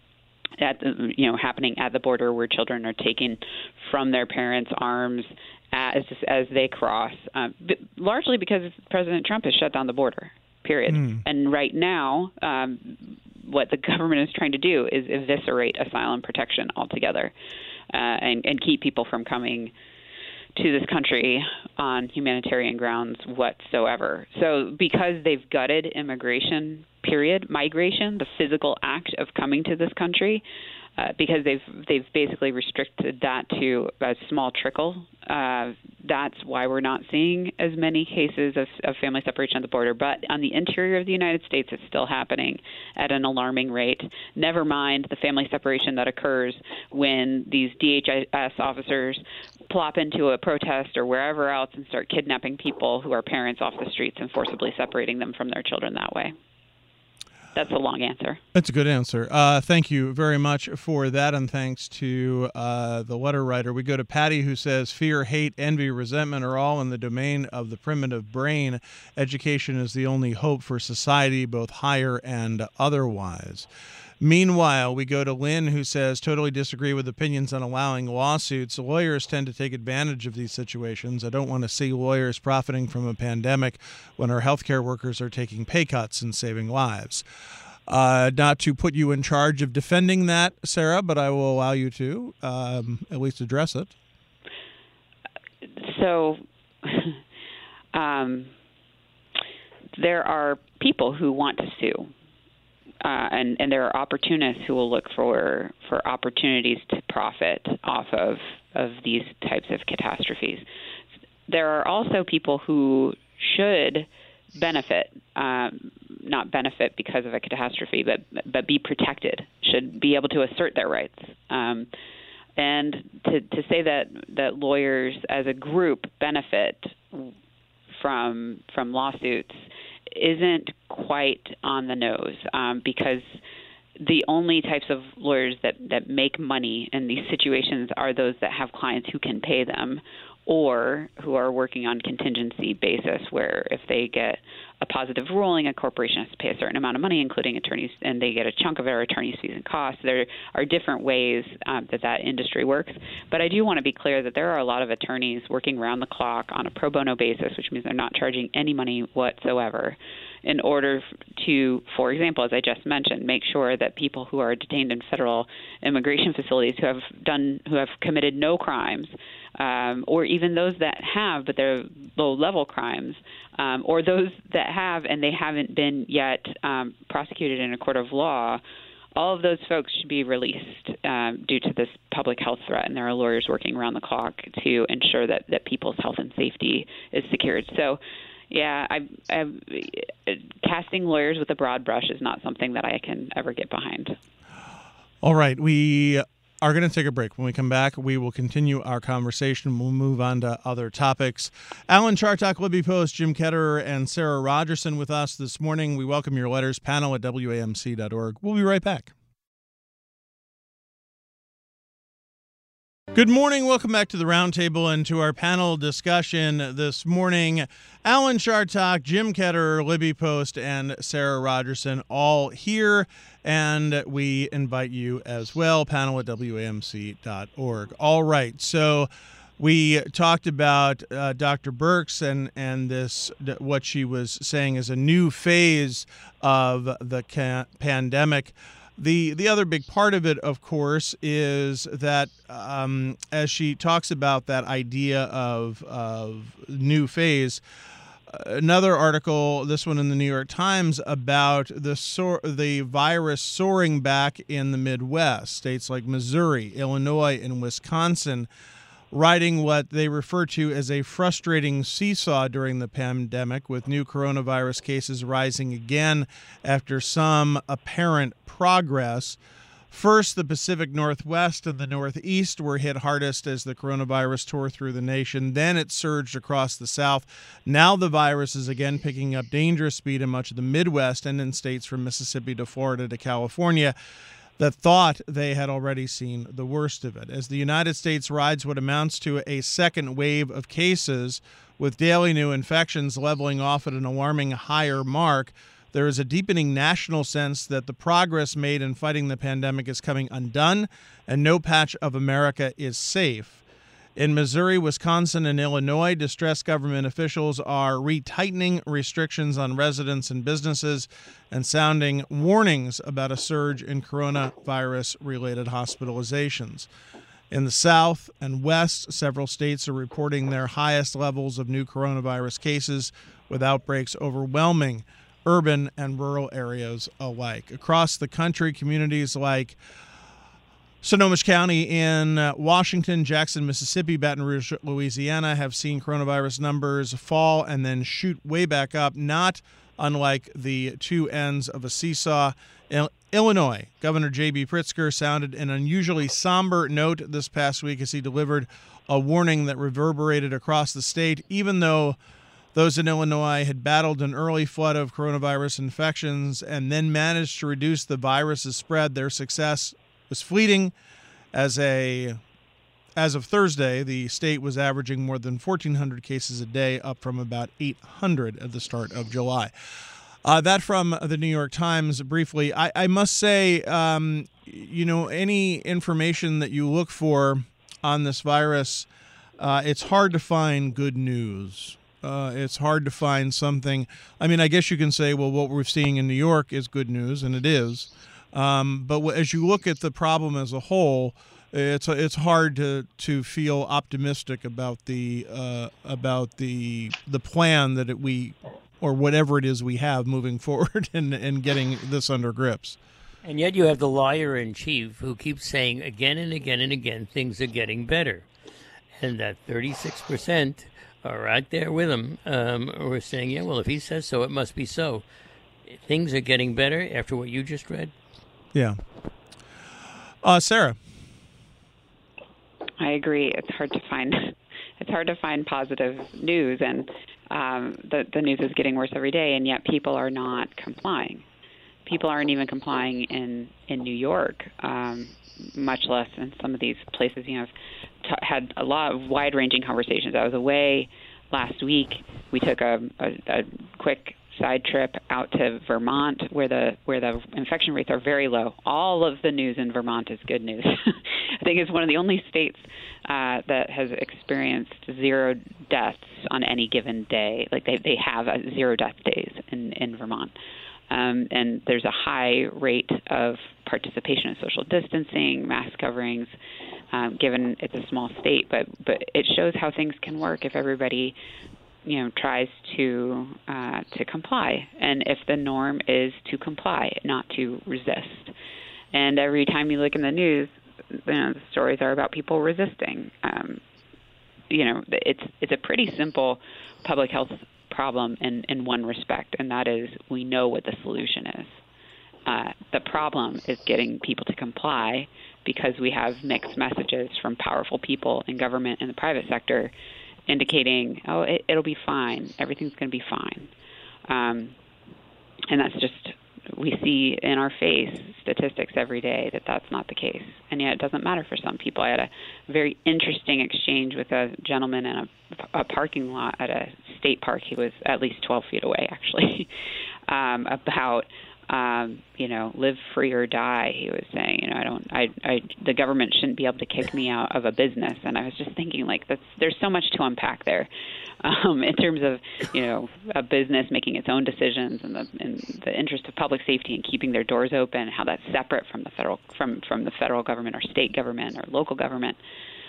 at the, you know, happening at the border where children are taken from their parents' arms as as they cross, um, largely because President Trump has shut down the border, period. Mm. And right now, um, what the government is trying to do is eviscerate asylum protection altogether, uh, and, and keep people from coming to this country on humanitarian grounds whatsoever. So because they've gutted immigration, period, migration, the physical act of coming to this country, uh, because they've they've basically restricted that to a small trickle, uh, that's why we're not seeing as many cases of, of family separation at the border. But on the interior of the United States, it's still happening at an alarming rate. Never mind the family separation that occurs when these D H S officers plop into a protest or wherever else and start kidnapping people who are parents off the streets and forcibly separating them from their children that way. That's a long answer. That's a good answer. Uh, thank you very much for that, and thanks to uh, the letter writer. We go to Patty, who says, fear, hate, envy, resentment are all in the domain of the primitive brain. Education is the only hope for society, both higher and otherwise. Meanwhile, we go to Lynn, who says, totally disagree with opinions on allowing lawsuits. Lawyers tend to take advantage of these situations. I don't want to see lawyers profiting from a pandemic when our healthcare workers are taking pay cuts and saving lives. Uh, not to put you in charge of defending that, Sarah, but I will allow you to um, at least address it. So um, there are people who want to sue. Uh, and, and there are opportunists who will look for for opportunities to profit off of, of these types of catastrophes. There are also people who should benefit, um, not benefit because of a catastrophe, but but be protected, should be able to assert their rights. Um, and to, to say that, that lawyers as a group benefit from from lawsuits isn't quite on the nose, um, because the only types of lawyers that, that make money in these situations are those that have clients who can pay them, or who are working on contingency basis, where if they get a positive ruling, a corporation has to pay a certain amount of money, including attorneys, and they get a chunk of it, or attorneys' fees and costs. There are different ways um, that that industry works. But I do want to be clear that there are a lot of attorneys working around the clock on a pro bono basis, which means they're not charging any money whatsoever, in order to, for example, as I just mentioned, make sure that people who are detained in federal immigration facilities who have done, who have committed no crimes, um, or even those that have, but they're low-level crimes, um, or those that have and they haven't been yet um, prosecuted in a court of law, all of those folks should be released um, due to this public health threat, and there are lawyers working around the clock to ensure that, that people's health and safety is secured. So, yeah, I, I, casting lawyers with a broad brush is not something that I can ever get behind. All right, we are going to take a break. When we come back, we will continue our conversation. We'll move on to other topics. Alan Chartock, Libby Post, Jim Ketterer, and Sarah Rogerson with us this morning. We welcome your letters, panel at W A M C dot org. We'll be right back. Good morning. Welcome back to the Roundtable and to our panel discussion this morning. Alan Chartock, Jim Ketterer, Libby Post, and Sarah Rogerson all here, and we invite you as well, panel at W A M C dot org. All right, so we talked about uh, Doctor Birx and, and this, what she was saying is a new phase of the ca- pandemic. The the other big part of it, of course, is that um, as she talks about that idea of, of new phase, another article, this one in the New York Times, about the soar, the virus soaring back in the Midwest, states like Missouri, Illinois, and Wisconsin, riding what they refer to as a frustrating seesaw during the pandemic, with new coronavirus cases rising again after some apparent progress. First, the Pacific Northwest and the Northeast were hit hardest as the coronavirus tore through the nation. Then it surged across the South. Now the virus is again picking up dangerous speed in much of the Midwest and in states from Mississippi to Florida to California that thought they had already seen the worst of it. As the United States rides what amounts to a second wave of cases, with daily new infections leveling off at an alarming higher mark, There is a deepening national sense that the progress made in fighting the pandemic is coming undone, and no patch of America is safe. In Missouri, Wisconsin, and Illinois, distressed government officials are retightening restrictions on residents and businesses and sounding warnings about a surge in coronavirus-related hospitalizations. In the South and West, several states are reporting their highest levels of new coronavirus cases, with outbreaks overwhelming urban and rural areas alike. Across the country, communities like Snohomish County in uh, Washington, Jackson, Mississippi, Baton Rouge, Louisiana, have seen coronavirus numbers fall and then shoot way back up, not unlike the two ends of a seesaw. Il- Illinois, Governor J B. Pritzker sounded an unusually somber note this past week as he delivered a warning that reverberated across the state, even though those in Illinois had battled an early flood of coronavirus infections and then managed to reduce the virus's spread. Their success was fleeting. As a as of Thursday, the state was averaging more than fourteen hundred cases a day, up from about eight hundred at the start of July. Uh, that from the New York Times. Briefly, I, I must say, um, you know, any information that you look for on this virus, uh, it's hard to find good news. Uh, it's hard to find something. I mean, I guess you can say, well, what we're seeing in New York is good news, and it is. Um, but as you look at the problem as a whole, it's it's hard to, to feel optimistic about the uh, about the the plan that it, we or whatever it is we have moving forward and and getting this under grips. And yet you have the liar in chief who keeps saying again and again and again things are getting better, and that thirty-six percent are right there with him. Um, we're saying, yeah, well, if he says so, it must be so. Things are getting better after what you just read. Yeah. Uh, Sarah. I agree. It's hard to find. It's hard to find positive news, and um, the the news is getting worse every day, and yet people are not complying. People aren't even complying in in New York, um, much less in some of these places. You know, I've t- had a lot of wide-ranging conversations. I was away last week. We took a, a, a quick side trip out to Vermont, where the where the infection rates are very low. All of the news in Vermont is good news. I think it's one of the only states uh, that has experienced zero deaths on any given day. Like they they have a zero death days in in Vermont, um, and there's a high rate of participation in social distancing, mask coverings. Um, given it's a small state, but but it shows how things can work if everybody, you know, tries to uh, to comply, and if the norm is to comply, not to resist. And every time you look in the news, you know, the stories are about people resisting. Um, you know, it's it's a pretty simple public health problem in, in one respect, and that is we know what the solution is. Uh, the problem is getting people to comply, because we have mixed messages from powerful people in government and the private sector indicating, oh, it, it'll be fine. Everything's going to be fine. Um, and that's just, we see in our face statistics every day that that's not the case. And yet it doesn't matter for some people. I had a very interesting exchange with a gentleman in a, a parking lot at a state park. He was at least twelve feet away, actually, um, about Um, you know, live free or die. He was saying, you know, I don't, I, I, the government shouldn't be able to kick me out of a business. And I was just thinking, like, that's, there's so much to unpack there, um, in terms of, you know, a business making its own decisions and the, in the interest of public safety and keeping their doors open, how that's separate from the federal, from, from the federal government or state government or local government.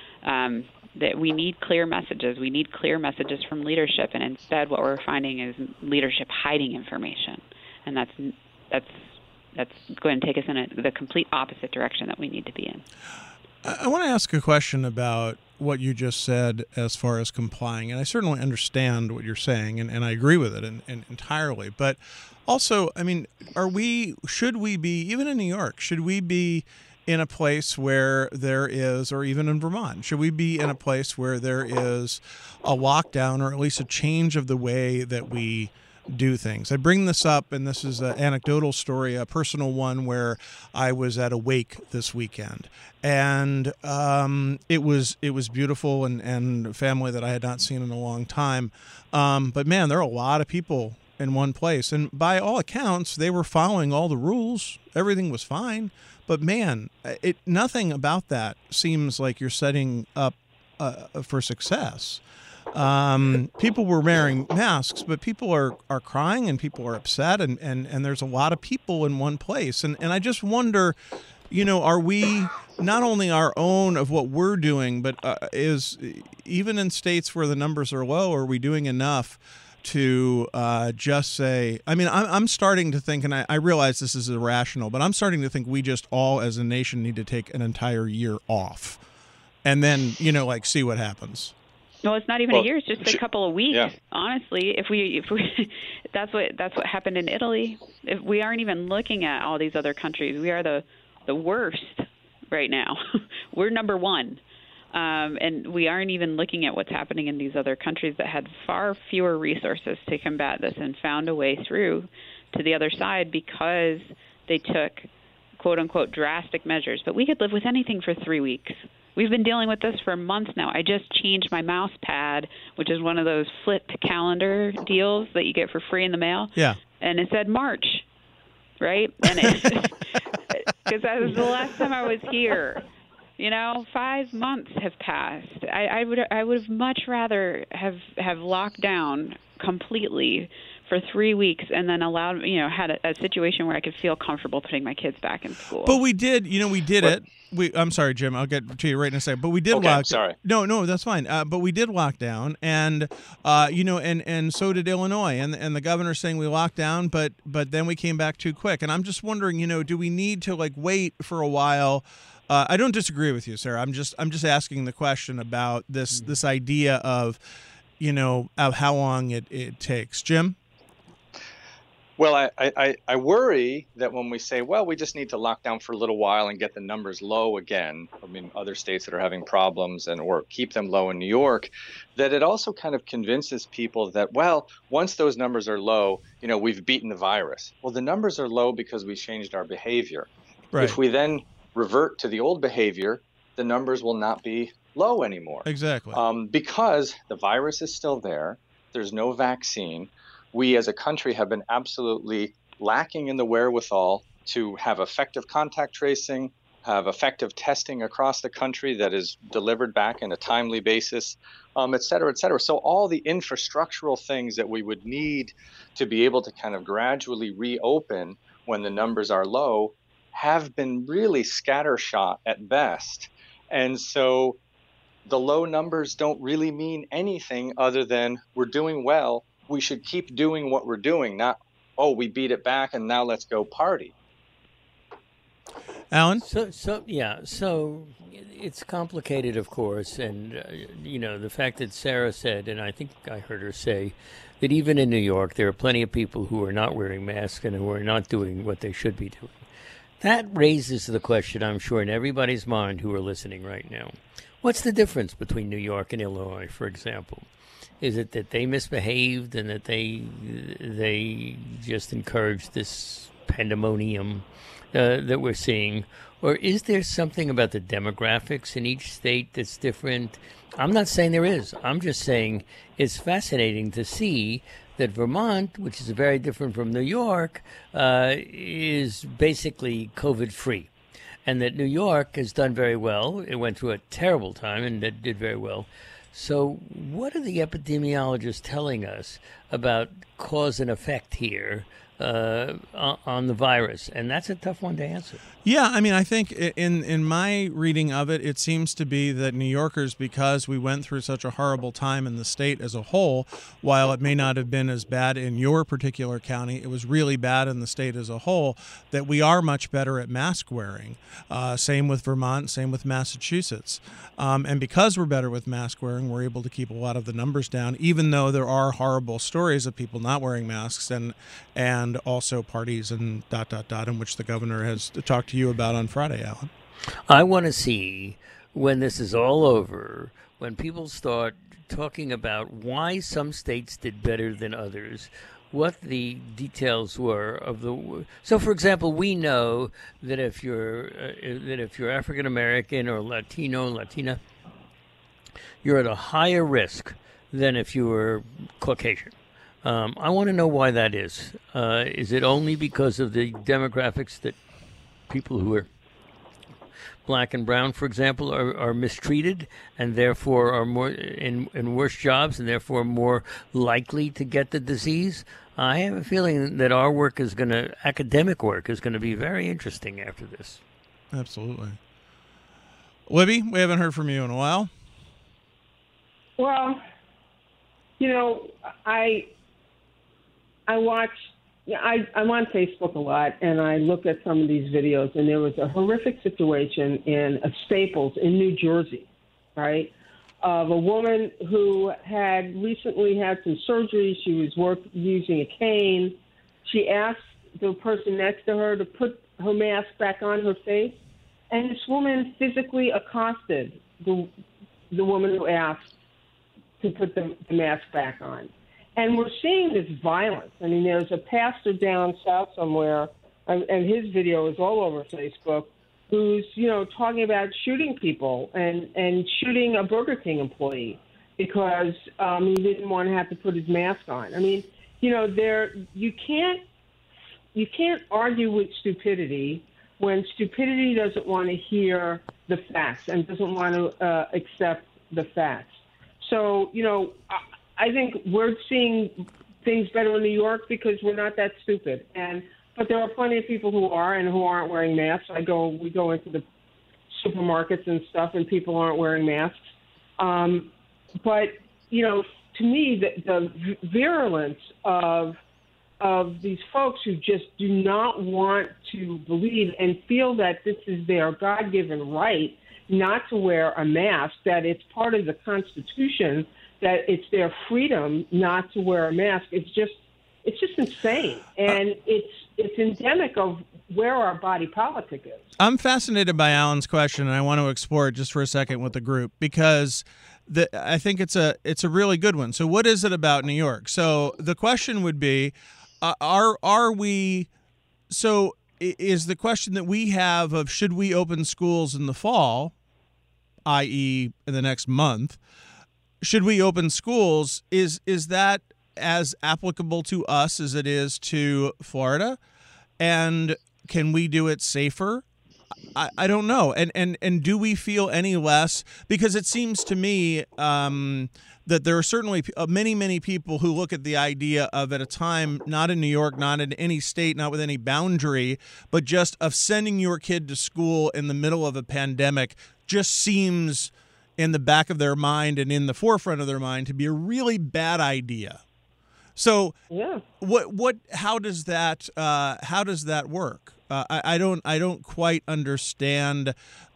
Um, that we need clear messages. We need clear messages from leadership. And instead, what we're finding is leadership hiding information. And that's, That's that's going to take us in a, the complete opposite direction that we need to be in. I, I want to ask a question about what you just said as far as complying, and I certainly understand what you're saying, and, and I agree with it in, in, entirely. But also, I mean, are we? Should we be, even in New York? Should we be in a place where there is, or even in Vermont, should we be in a place where there is a lockdown, or at least a change of the way that we do things? I bring this up, and this is an anecdotal story, a personal one, where I was at a wake this weekend, and um, it was it was beautiful, and and family that I had not seen in a long time. Um, but man, there are a lot of people in one place. And by all accounts, they were following all the rules. Everything was fine. But man, it nothing about that seems like you're setting up uh, for success. Um, people were wearing masks, but people are, are crying and people are upset, and, and, and there's a lot of people in one place. And, and I just wonder, you know, are we not only our own of what we're doing, but uh, is even in states where the numbers are low, are we doing enough to uh, just say, I mean, I'm, I'm starting to think, and I, I realize this is irrational, but I'm starting to think we just all as a nation need to take an entire year off and then, you know, like see what happens. Well, it's not even well, a year; it's just a couple of weeks. Yeah. Honestly, if we, if we, that's what that's what happened in Italy. If we aren't even looking at all these other countries, we are the the worst right now. We're number one, um, and we aren't even looking at what's happening in these other countries that had far fewer resources to combat this and found a way through to the other side because they took quote unquote drastic measures. But we could live with anything for three weeks. We've been dealing with this for months now. I just changed my mouse pad, which is one of those flipped calendar deals that you get for free in the mail. Yeah. And it said March, right? And it, because that was the last time I was here. You know, five months have passed. I, I would I would have much rather have, have locked down completely for three weeks and then allowed, you know, had a, a situation where I could feel comfortable putting my kids back in school. But we did, you know, we did what? it. We, I'm sorry, Jim. I'll get to you right in a second. But we did okay, lock. Sorry. No, no, that's fine. Uh, but we did lock down, and uh, you know, and, and so did Illinois, and and the governor's saying we locked down, but but then we came back too quick. And I'm just wondering, you know, do we need to like wait for a while? Uh, I don't disagree with you, Sarah. I'm just I'm just asking the question about this this idea of, you know, of how long it, it takes. Jim? Well, I, I, I worry that when we say, well, we just need to lock down for a little while and get the numbers low again, I mean, other states that are having problems and or keep them low in New York, that it also kind of convinces people that, well, once those numbers are low, you know, we've beaten the virus. Well, the numbers are low because we changed our behavior. Right. If we then revert to the old behavior, the numbers will not be low anymore. Exactly. Um, because the virus is still there. There's no vaccine. We as a country have been absolutely lacking in the wherewithal to have effective contact tracing, have effective testing across the country that is delivered back in a timely basis, um, et cetera, et cetera. So all the infrastructural things that we would need to be able to kind of gradually reopen when the numbers are low have been really scattershot at best. And so the low numbers don't really mean anything other than we're doing well. We should keep doing what we're doing, not, oh, we beat it back and now let's go party. Alan? So, so yeah, so it's complicated, of course, and, uh, you know, the fact that Sarah said, and I think I heard her say, that even in New York, there are plenty of people who are not wearing masks and who are not doing what they should be doing. That raises the question, I'm sure, in everybody's mind who are listening right now. What's the difference between New York and Illinois, for example? Is it that they misbehaved and that they they just encouraged this pandemonium uh, that we're seeing? Or is there something about the demographics in each state that's different? I'm not saying there is. I'm just saying it's fascinating to see that Vermont, which is very different from New York, uh, is basically COVID-free. And that New York has done very well. It went through a terrible time and it did very well. So what are the epidemiologists telling us about cause and effect here uh, on the virus? And that's a tough one to answer. Yeah, I mean, I think in in my reading of it, it seems to be that New Yorkers, because we went through such a horrible time in the state as a whole, while it may not have been as bad in your particular county, it was really bad in the state as a whole, that we are much better at mask wearing. Uh, same with Vermont, same with Massachusetts. Um, and because we're better with mask wearing, we're able to keep a lot of the numbers down, even though there are horrible stories of people not wearing masks and and also parties and dot, dot, dot, in which the governor has talked to you about on Friday, Alan. I want to see when this is all over, when people start talking about why some states did better than others, what the details were of the. So, for example, we know that if you're uh, that if you're African American or Latino, Latina, you're at a higher risk than if you were Caucasian. Um, I want to know why that is. Uh, is it only because of the demographics that people who are black and brown, for example, are, are mistreated and therefore are more in, in worse jobs and therefore more likely to get the disease? I have a feeling that our work is going to, academic work is going to be very interesting after this. Absolutely. Libby, we haven't heard from you in a while. Well, you know, I I watch, I, I'm on Facebook a lot, and I look at some of these videos, and there was a horrific situation in a Staples in New Jersey, right, of a woman who had recently had some surgery. She was work, using a cane. She asked the person next to her to put her mask back on her face, and this woman physically accosted the, the woman who asked to put the, the mask back on. And we're seeing this violence. I mean, there's a pastor down south somewhere, and, and his video is all over Facebook, who's, you know, talking about shooting people and, and shooting a Burger King employee because um, he didn't want to have to put his mask on. I mean, you know, there you can't you can't argue with stupidity when stupidity doesn't want to hear the facts and doesn't want to uh, accept the facts. So, you know, I, I think we're seeing things better in New York because we're not that stupid. And but there are plenty of people who are and who aren't wearing masks. I go, we go into the supermarkets and stuff, and people aren't wearing masks. Um, but you know, to me, the, the virulence of of these folks who just do not want to believe and feel that this is their God-given right not to wear a mask, that it's part of the Constitution, that it's their freedom not to wear a mask. It's just, it's just insane, and it's it's endemic of where our body politic is. I'm fascinated by Alan's question, and I want to explore it just for a second with the group because the, I think it's a it's a really good one. So, what is it about New York? So, the question would be, uh, are are we? So, is the question that we have of should we open schools in the fall, that is, in the next month? Should we open schools? Is is that as applicable to us as it is to Florida? And can we do it safer? I, I don't know. And, and and do we feel any less? Because it seems to me um, that there are certainly many, many people who look at the idea of at a time, not in New York, not in any state, not with any boundary, but just of sending your kid to school in the middle of a pandemic just seems in the back of their mind and in the forefront of their mind to be a really bad idea. So, yeah. what, what, how does that, uh, how does that work? Uh, I, I don't, I don't quite understand.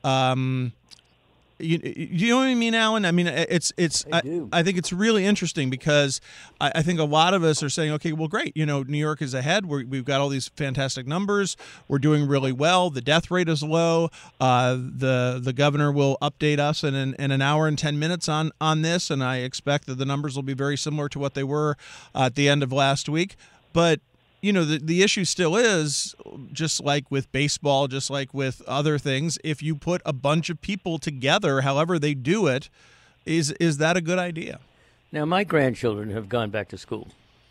Um, you, you know what I mean, Alan? I mean, it's, it's, I, I, do. I think it's really interesting because I, I think a lot of us are saying, okay, well, great. You know, New York is ahead. We're, we've got all these fantastic numbers. We're doing really well. The death rate is low. Uh, the, the governor will update us in an, in an hour and ten minutes on, on this. And I expect that the numbers will be very similar to what they were uh, at the end of last week. But you know, the, the issue still is, just like with baseball, just like with other things, if you put a bunch of people together, however they do it, is is that a good idea? Now, my grandchildren have gone back to school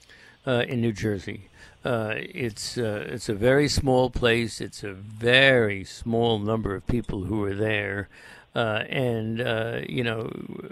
uh, in New Jersey. Uh, it's uh, it's a very small place. It's a very small number of people who are there. Uh, and, uh, you know,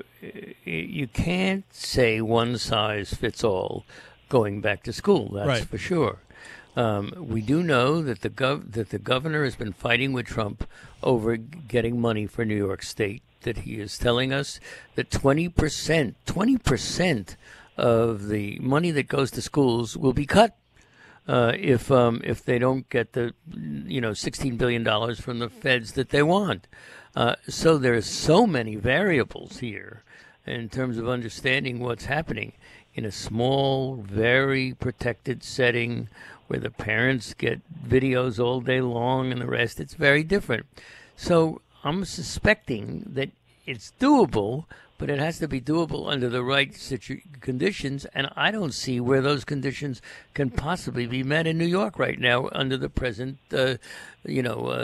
you can't say one size fits all going back to school, that's right. for sure. Um, we do know that the gov- that the governor has been fighting with Trump over getting money for New York State, that he is telling us that twenty percent, twenty percent of the money that goes to schools will be cut uh, if um, if they don't get the, you know, sixteen billion dollars from the feds that they want. Uh, so there's so many variables here in terms of understanding what's happening in a small, very protected setting where the parents get videos all day long and the rest. It's very different. So I'm suspecting that it's doable, but it has to be doable under the right situ- conditions, and I don't see where those conditions can possibly be met in New York right now under the present, uh, you know, uh,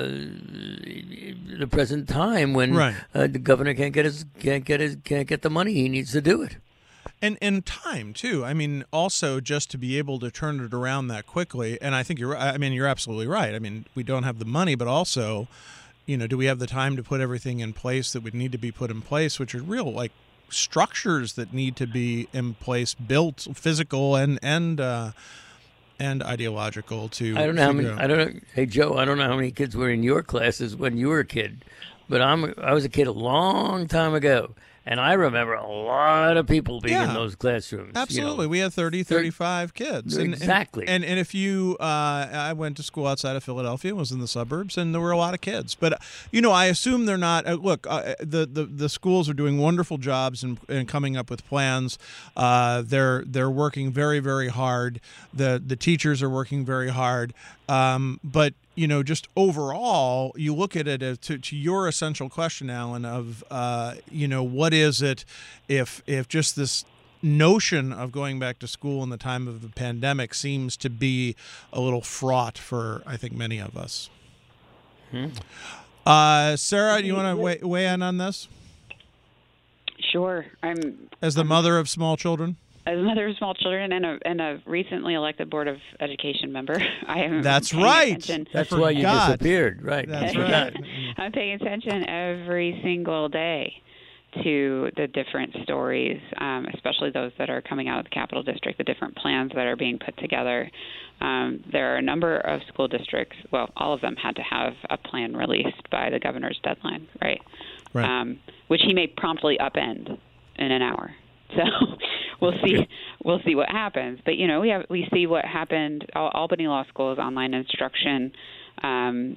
the present time when right. uh, the governor can't get his can't get his can't get the money he needs to do it. And and time too. I mean, also just to be able to turn it around that quickly. And I think you're. I mean, you're absolutely right. I mean, we don't have the money, but also, you know, do we have the time to put everything in place that would need to be put in place, which are real like structures that need to be in place, built, physical and and uh, and ideological. To I don't know how many. out. I don't know. Hey Joe, I don't know how many kids were in your classes when you were a kid, but I'm. I was a kid a long time ago. And I remember a lot of people being Yeah, in those classrooms. Absolutely. You know. We had thirty, thirty-five kids. And, Exactly. And, and, and if you, uh, I went to school outside of Philadelphia, was in the suburbs, and there were a lot of kids. But, you know, I assume they're not, uh, look, uh, the, the, the schools are doing wonderful jobs in, in coming up with plans. Uh, they're they're working very, very hard. The, the teachers are working very hard. Um, but, you know, just overall, you look at it as to, to your essential question, Alan, of, uh, you know, what is it if if just this notion of going back to school in the time of the pandemic seems to be a little fraught for, I think, many of us. Hmm. Uh, Sarah, do you want to weigh, weigh in on this? Sure. I'm As the I'm, mother of small children? As a mother of small children and a, and a recently elected Board of Education member, I am That's paying right. attention. That's I why you forgot. disappeared, right? That's right. I'm paying attention every single day to the different stories, um, especially those that are coming out of the Capital District, the different plans that are being put together. Um, there are a number of school districts, well, all of them had to have a plan released by the governor's deadline, right? Right. Um, which he may promptly upend in an hour. So we'll see. We'll see what happens. But you know, we have we see what happened. Al- Albany Law School's online instruction um,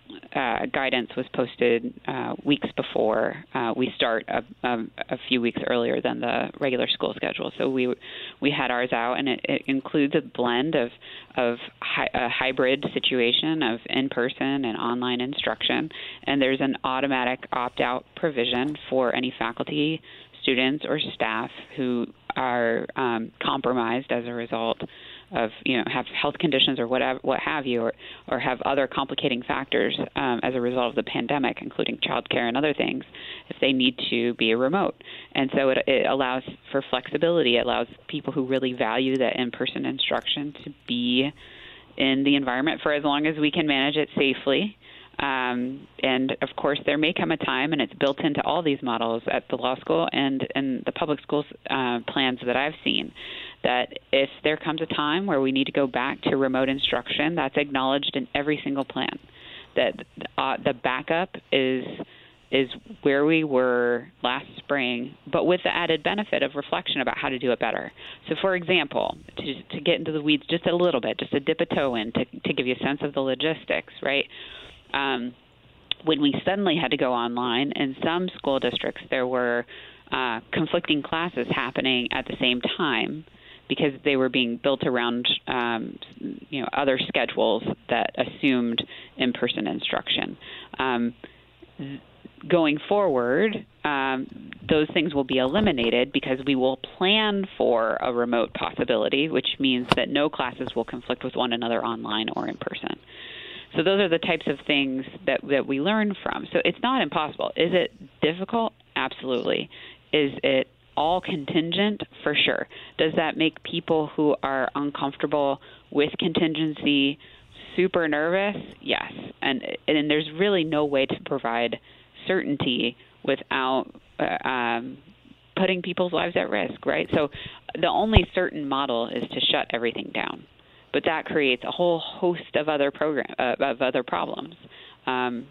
uh, guidance was posted uh, weeks before uh, we start a, a, a few weeks earlier than the regular school schedule. So we we had ours out, and it, it includes a blend of of hi- a hybrid situation of in-person and online instruction. And there's an automatic opt-out provision for any faculty, students, or staff who are um, compromised as a result of, you know, have health conditions or whatever, what have you, or, or have other complicating factors um, as a result of the pandemic, including childcare and other things, if they need to be remote. And so it, it allows for flexibility. It allows people who really value that in-person instruction to be in the environment for as long as we can manage it safely. Um, and, of course, there may come a time, and it's built into all these models at the law school and, and the public schools uh, plans that I've seen, that if there comes a time where we need to go back to remote instruction, that's acknowledged in every single plan, that uh, the backup is is where we were last spring, but with the added benefit of reflection about how to do it better. So, for example, to, to get into the weeds just a little bit, just to dip a toe in to, to give you a sense of the logistics, right? Um, when we suddenly had to go online, in some school districts there were uh, conflicting classes happening at the same time because they were being built around um, you know, other schedules that assumed in-person instruction. Um, going forward, um, those things will be eliminated because we will plan for a remote possibility, which means that no classes will conflict with one another online or in person. So those are the types of things that, that we learn from. So it's not impossible. Is it difficult? Absolutely. Is it all contingent? For sure. Does that make people who are uncomfortable with contingency super nervous? Yes. And, and there's really no way to provide certainty without uh, um, putting people's lives at risk, right? So the only certain model is to shut everything down. But that creates a whole host of other program uh, of other problems. Um,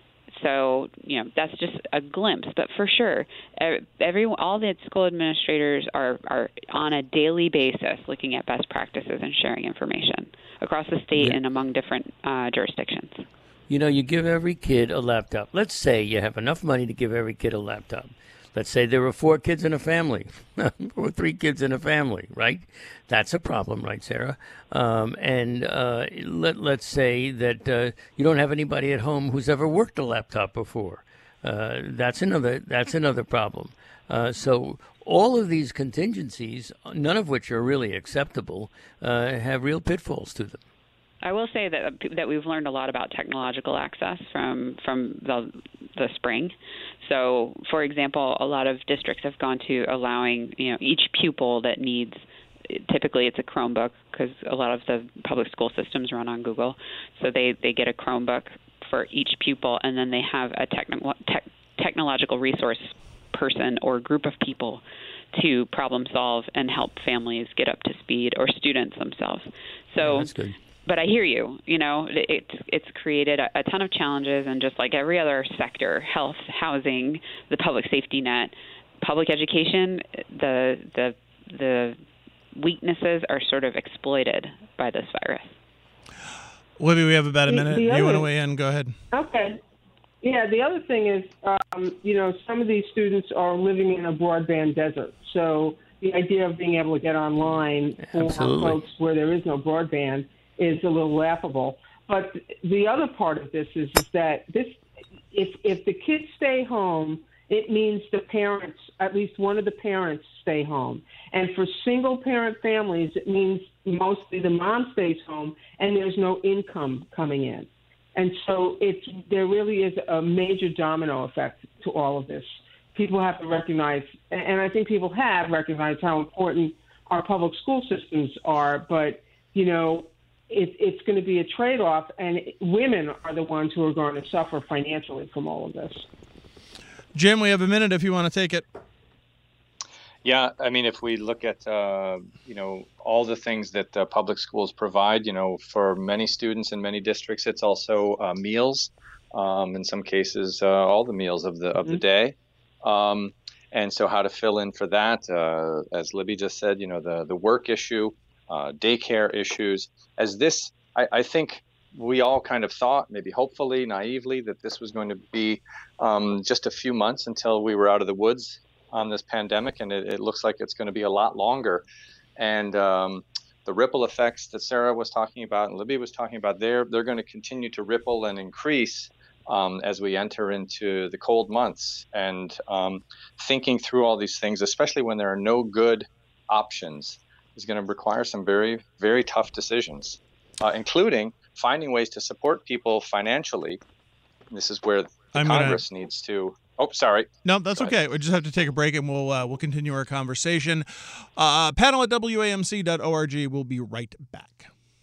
so you know that's just a glimpse. But for sure, every all the school administrators are are on a daily basis looking at best practices and sharing information across the state yeah. and among different uh, jurisdictions. You know, you give every kid a laptop. Let's say you have enough money to give every kid a laptop. Let's say there were four kids in a family, or three kids in a family, right? That's a problem, right, Sarah? Um, and uh, let, let's say that uh, you don't have anybody at home who's ever worked a laptop before. Uh, that's another that's another problem. Uh, so all of these contingencies, none of which are really acceptable, uh, have real pitfalls to them. I will say that that we've learned a lot about technological access from from the the spring. So, for example, a lot of districts have gone to allowing, you know, each pupil that needs, typically it's a Chromebook because a lot of the public school systems run on Google. So they, they get a Chromebook for each pupil, and then they have a technical te- technological resource person or group of people to problem solve and help families get up to speed, or students themselves. So yeah, that's good. But I hear you. You know, it's it's created a, a ton of challenges, and just like every other sector, health, housing, the public safety net, public education, the the the weaknesses are sort of exploited by this virus. Libby, we have about a minute. The, the Do you other, want to weigh in? Go ahead. Okay. Yeah, the other thing is, um, you know, some of these students are living in a broadband desert. So the idea of being able to get online for Absolutely. folks where there is no broadband is a little laughable. But the other part of this is, is that this, if if the kids stay home, it means the parents, at least one of the parents, stay home. And for single-parent families, it means mostly the mom stays home and there's no income coming in. And so it's, there really is a major domino effect to all of this. People have to recognize, and I think people have recognized how important our public school systems are, but, you know, it, it's going to be a trade-off, and women are the ones who are going to suffer financially from all of this. Jim, we have a minute if you want to take it. Yeah, I mean, if we look at, uh, you know, all the things that uh, public schools provide, you know, for many students in many districts, it's also uh, meals, um, in some cases, uh, all the meals of the of mm-hmm. the day. Um, and so how to fill in for that, uh, as Libby just said, you know, the, the work issue, uh, daycare issues. As this, I, I think we all kind of thought, maybe hopefully, naively, that this was going to be um, just a few months until we were out of the woods on this pandemic, and it, it looks like it's going to be a lot longer. And um, the ripple effects that Sarah was talking about and Libby was talking about, they're, they're going to continue to ripple and increase um, as we enter into the cold months. And um, thinking through all these things, especially when there are no good options, is going to require some very, very tough decisions, uh, including finding ways to support people financially. And this is where the I'm Congress gonna... needs to... Oh, sorry. No, that's okay. We just have to take a break, and we'll uh, we'll continue our conversation. Uh, panel at W A M C dot org. We'll be right back.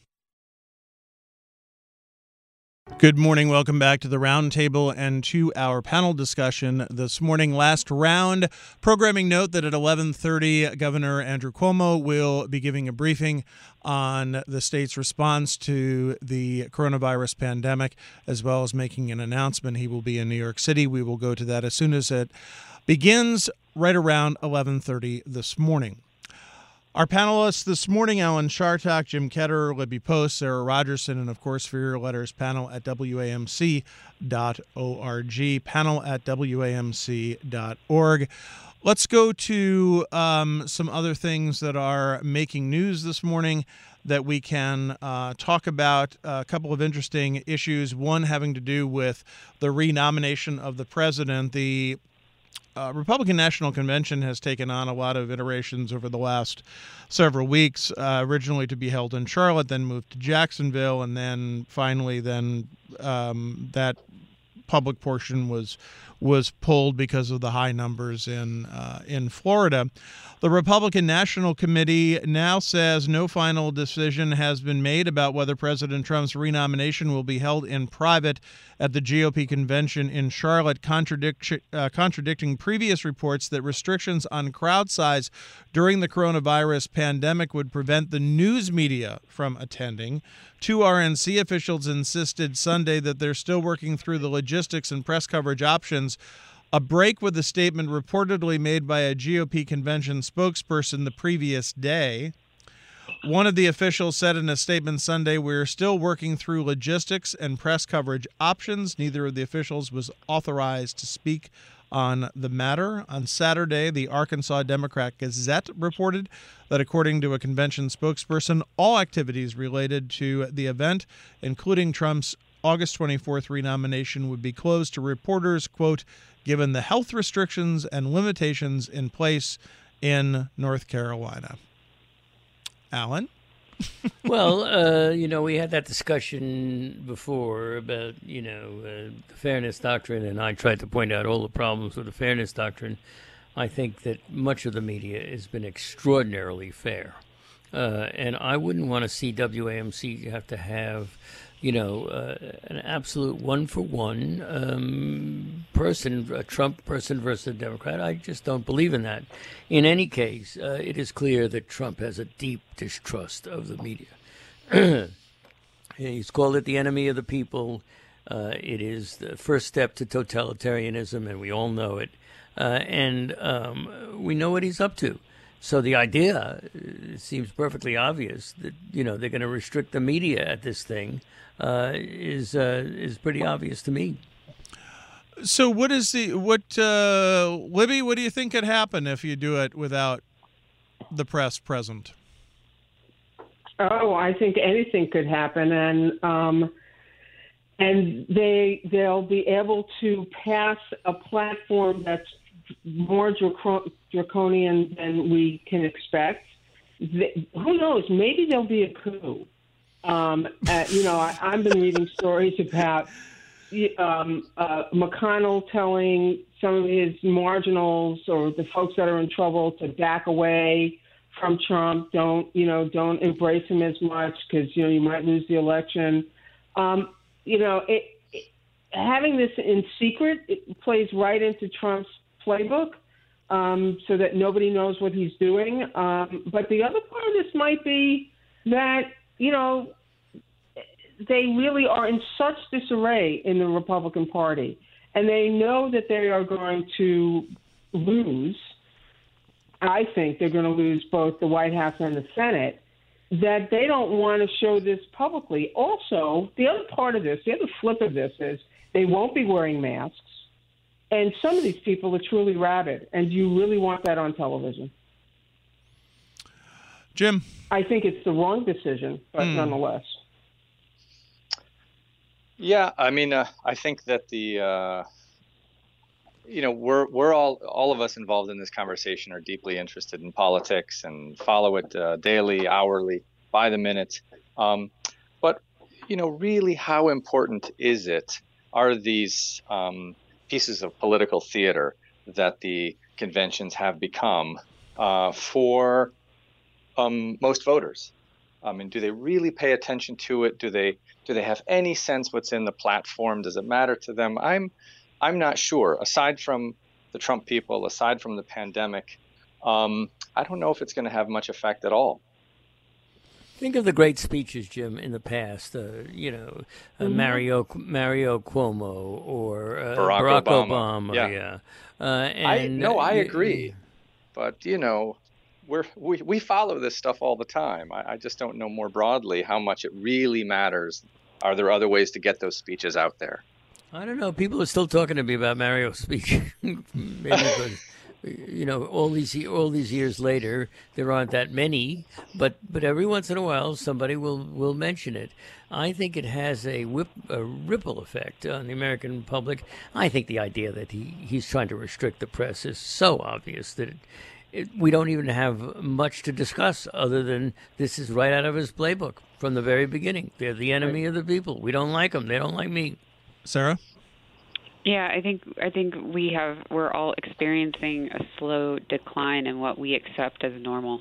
Good morning. Welcome back to the Roundtable and to our panel discussion this morning. Last round. Programming note that at eleven thirty, Governor Andrew Cuomo will be giving a briefing on the state's response to the coronavirus pandemic, as well as making an announcement. He will be in New York City. We will go to that as soon as it begins, right around eleven thirty this morning. Our panelists this morning, Alan Chartock, Jim Ketterer, Libby Post, Sarah Rogerson, and of course for your letters, panel at W A M C dot org, panel at W A M C dot org. Let's go to um, some other things that are making news this morning that we can uh, talk about. A couple of interesting issues, one having to do with the renomination of the president. The Uh, Republican National Convention has taken on a lot of iterations over the last several weeks, uh, originally to be held in Charlotte, then moved to Jacksonville, and then finally then um, that public portion was was pulled because of the high numbers in uh, in Florida. The Republican National Committee now says no final decision has been made about whether President Trump's renomination will be held in private at the G O P convention in Charlotte, contradict, uh, contradicting previous reports that restrictions on crowd size during the coronavirus pandemic would prevent the news media from attending. Two R N C officials insisted Sunday that they're still working through the logistics and press coverage options. A break with a statement reportedly made by a G O P convention spokesperson the previous day. One of the officials said in a statement Sunday, "We're still working through logistics and press coverage options." Neither of the officials was authorized to speak on the matter. On Saturday, the Arkansas Democrat Gazette reported that according to a convention spokesperson, all activities related to the event, including Trump's August twenty-fourth renomination, would be closed to reporters, quote, given the health restrictions and limitations in place in North Carolina. Alan? Well, uh, you know, we had that discussion before about, you know, uh, the fairness doctrine, and I tried to point out all the problems with the fairness doctrine. I think that much of the media has been extraordinarily fair. Uh, and I wouldn't want to see W A M C have to have, you know, uh, an absolute one-for-one um, person, a Trump person versus a Democrat. I just don't believe in that. In any case, uh, it is clear that Trump has a deep distrust of the media. He's called it the enemy of the people. Uh, it is the first step to totalitarianism, and we all know it. Uh, and um, we know what he's up to. So the idea uh, seems perfectly obvious that, you know, they're going to restrict the media at this thing uh, is uh, is pretty obvious to me. So what is the what uh, Libby? What do you think could happen if you do it without the press present? Oh, I think anything could happen, and um, and they they'll be able to pass a platform that's more draco- draconian than we can expect. They, who knows? Maybe there'll be a coup. Um, uh, you know, I, I've been reading stories about um, uh, McConnell telling some of his marginals or the folks that are in trouble to back away from Trump. Don't, you know, don't embrace him as much because, you know, you might lose the election. Um, you know, it, it, having this in secret, it plays right into Trump's playbook, um, so that nobody knows what he's doing. Um, but the other part of this might be that, you know, they really are in such disarray in the Republican Party, and they know that they are going to lose. I think they're going to lose both the White House and the Senate, that they don't want to show this publicly. Also, the other part of this, the other flip of this is they won't be wearing masks. And some of these people are truly rabid, and do you really want that on television? Jim? I think it's the wrong decision, but mm. nonetheless. Yeah, I mean, uh, I think that the, uh, you know, we're we're all all of us involved in this conversation are deeply interested in politics and follow it uh, daily, hourly, by the minute. Um, but you know, really, how important is it? Are these um, pieces of political theater that the conventions have become uh, for um, most voters? I mean, do they really pay attention to it? Do they do they have any sense what's in the platform? Does it matter to them? I'm I'm not sure. Aside from the Trump people, aside from the pandemic, um, I don't know if it's going to have much effect at all. Think of the great speeches, Jim, in the past. Uh, you know, uh, mm-hmm. Mario Mario Cuomo or uh, Barack, Barack Obama. Obama. Yeah. yeah. Uh, and, I, no, I uh, agree. But, you know, we're, we we follow this stuff all the time. I, I just don't know more broadly how much it really matters. Are there other ways to get those speeches out there? I don't know. People are still talking to me about Mario's speech. Maybe because, you know, all these all these years later, there aren't that many. But but every once in a while, somebody will, will mention it. I think it has a, whip, a ripple effect on the American public. I think the idea that he, he's trying to restrict the press is so obvious that it, it, we don't even have much to discuss other than this is right out of his playbook from the very beginning. They're the enemy of the people. We don't like them. They don't like me. Sarah? Yeah, I think I think we have we're all experiencing a slow decline in what we accept as normal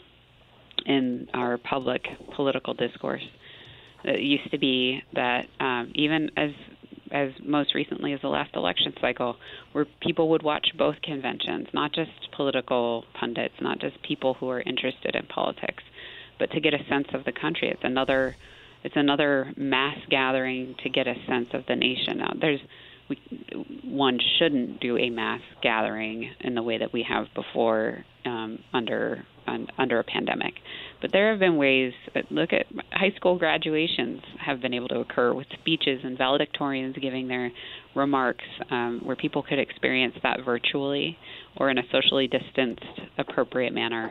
in our public political discourse. It used to be that um, even as as most recently as the last election cycle, where people would watch both conventions, not just political pundits, not just people who are interested in politics, but to get a sense of the country. It's another it's another mass gathering to get a sense of the nation. Now, there's we, one shouldn't do a mass gathering in the way that we have before um, under un, under a pandemic. But there have been ways, look at high school graduations have been able to occur with speeches and valedictorians giving their remarks um, where people could experience that virtually or in a socially distanced, appropriate manner.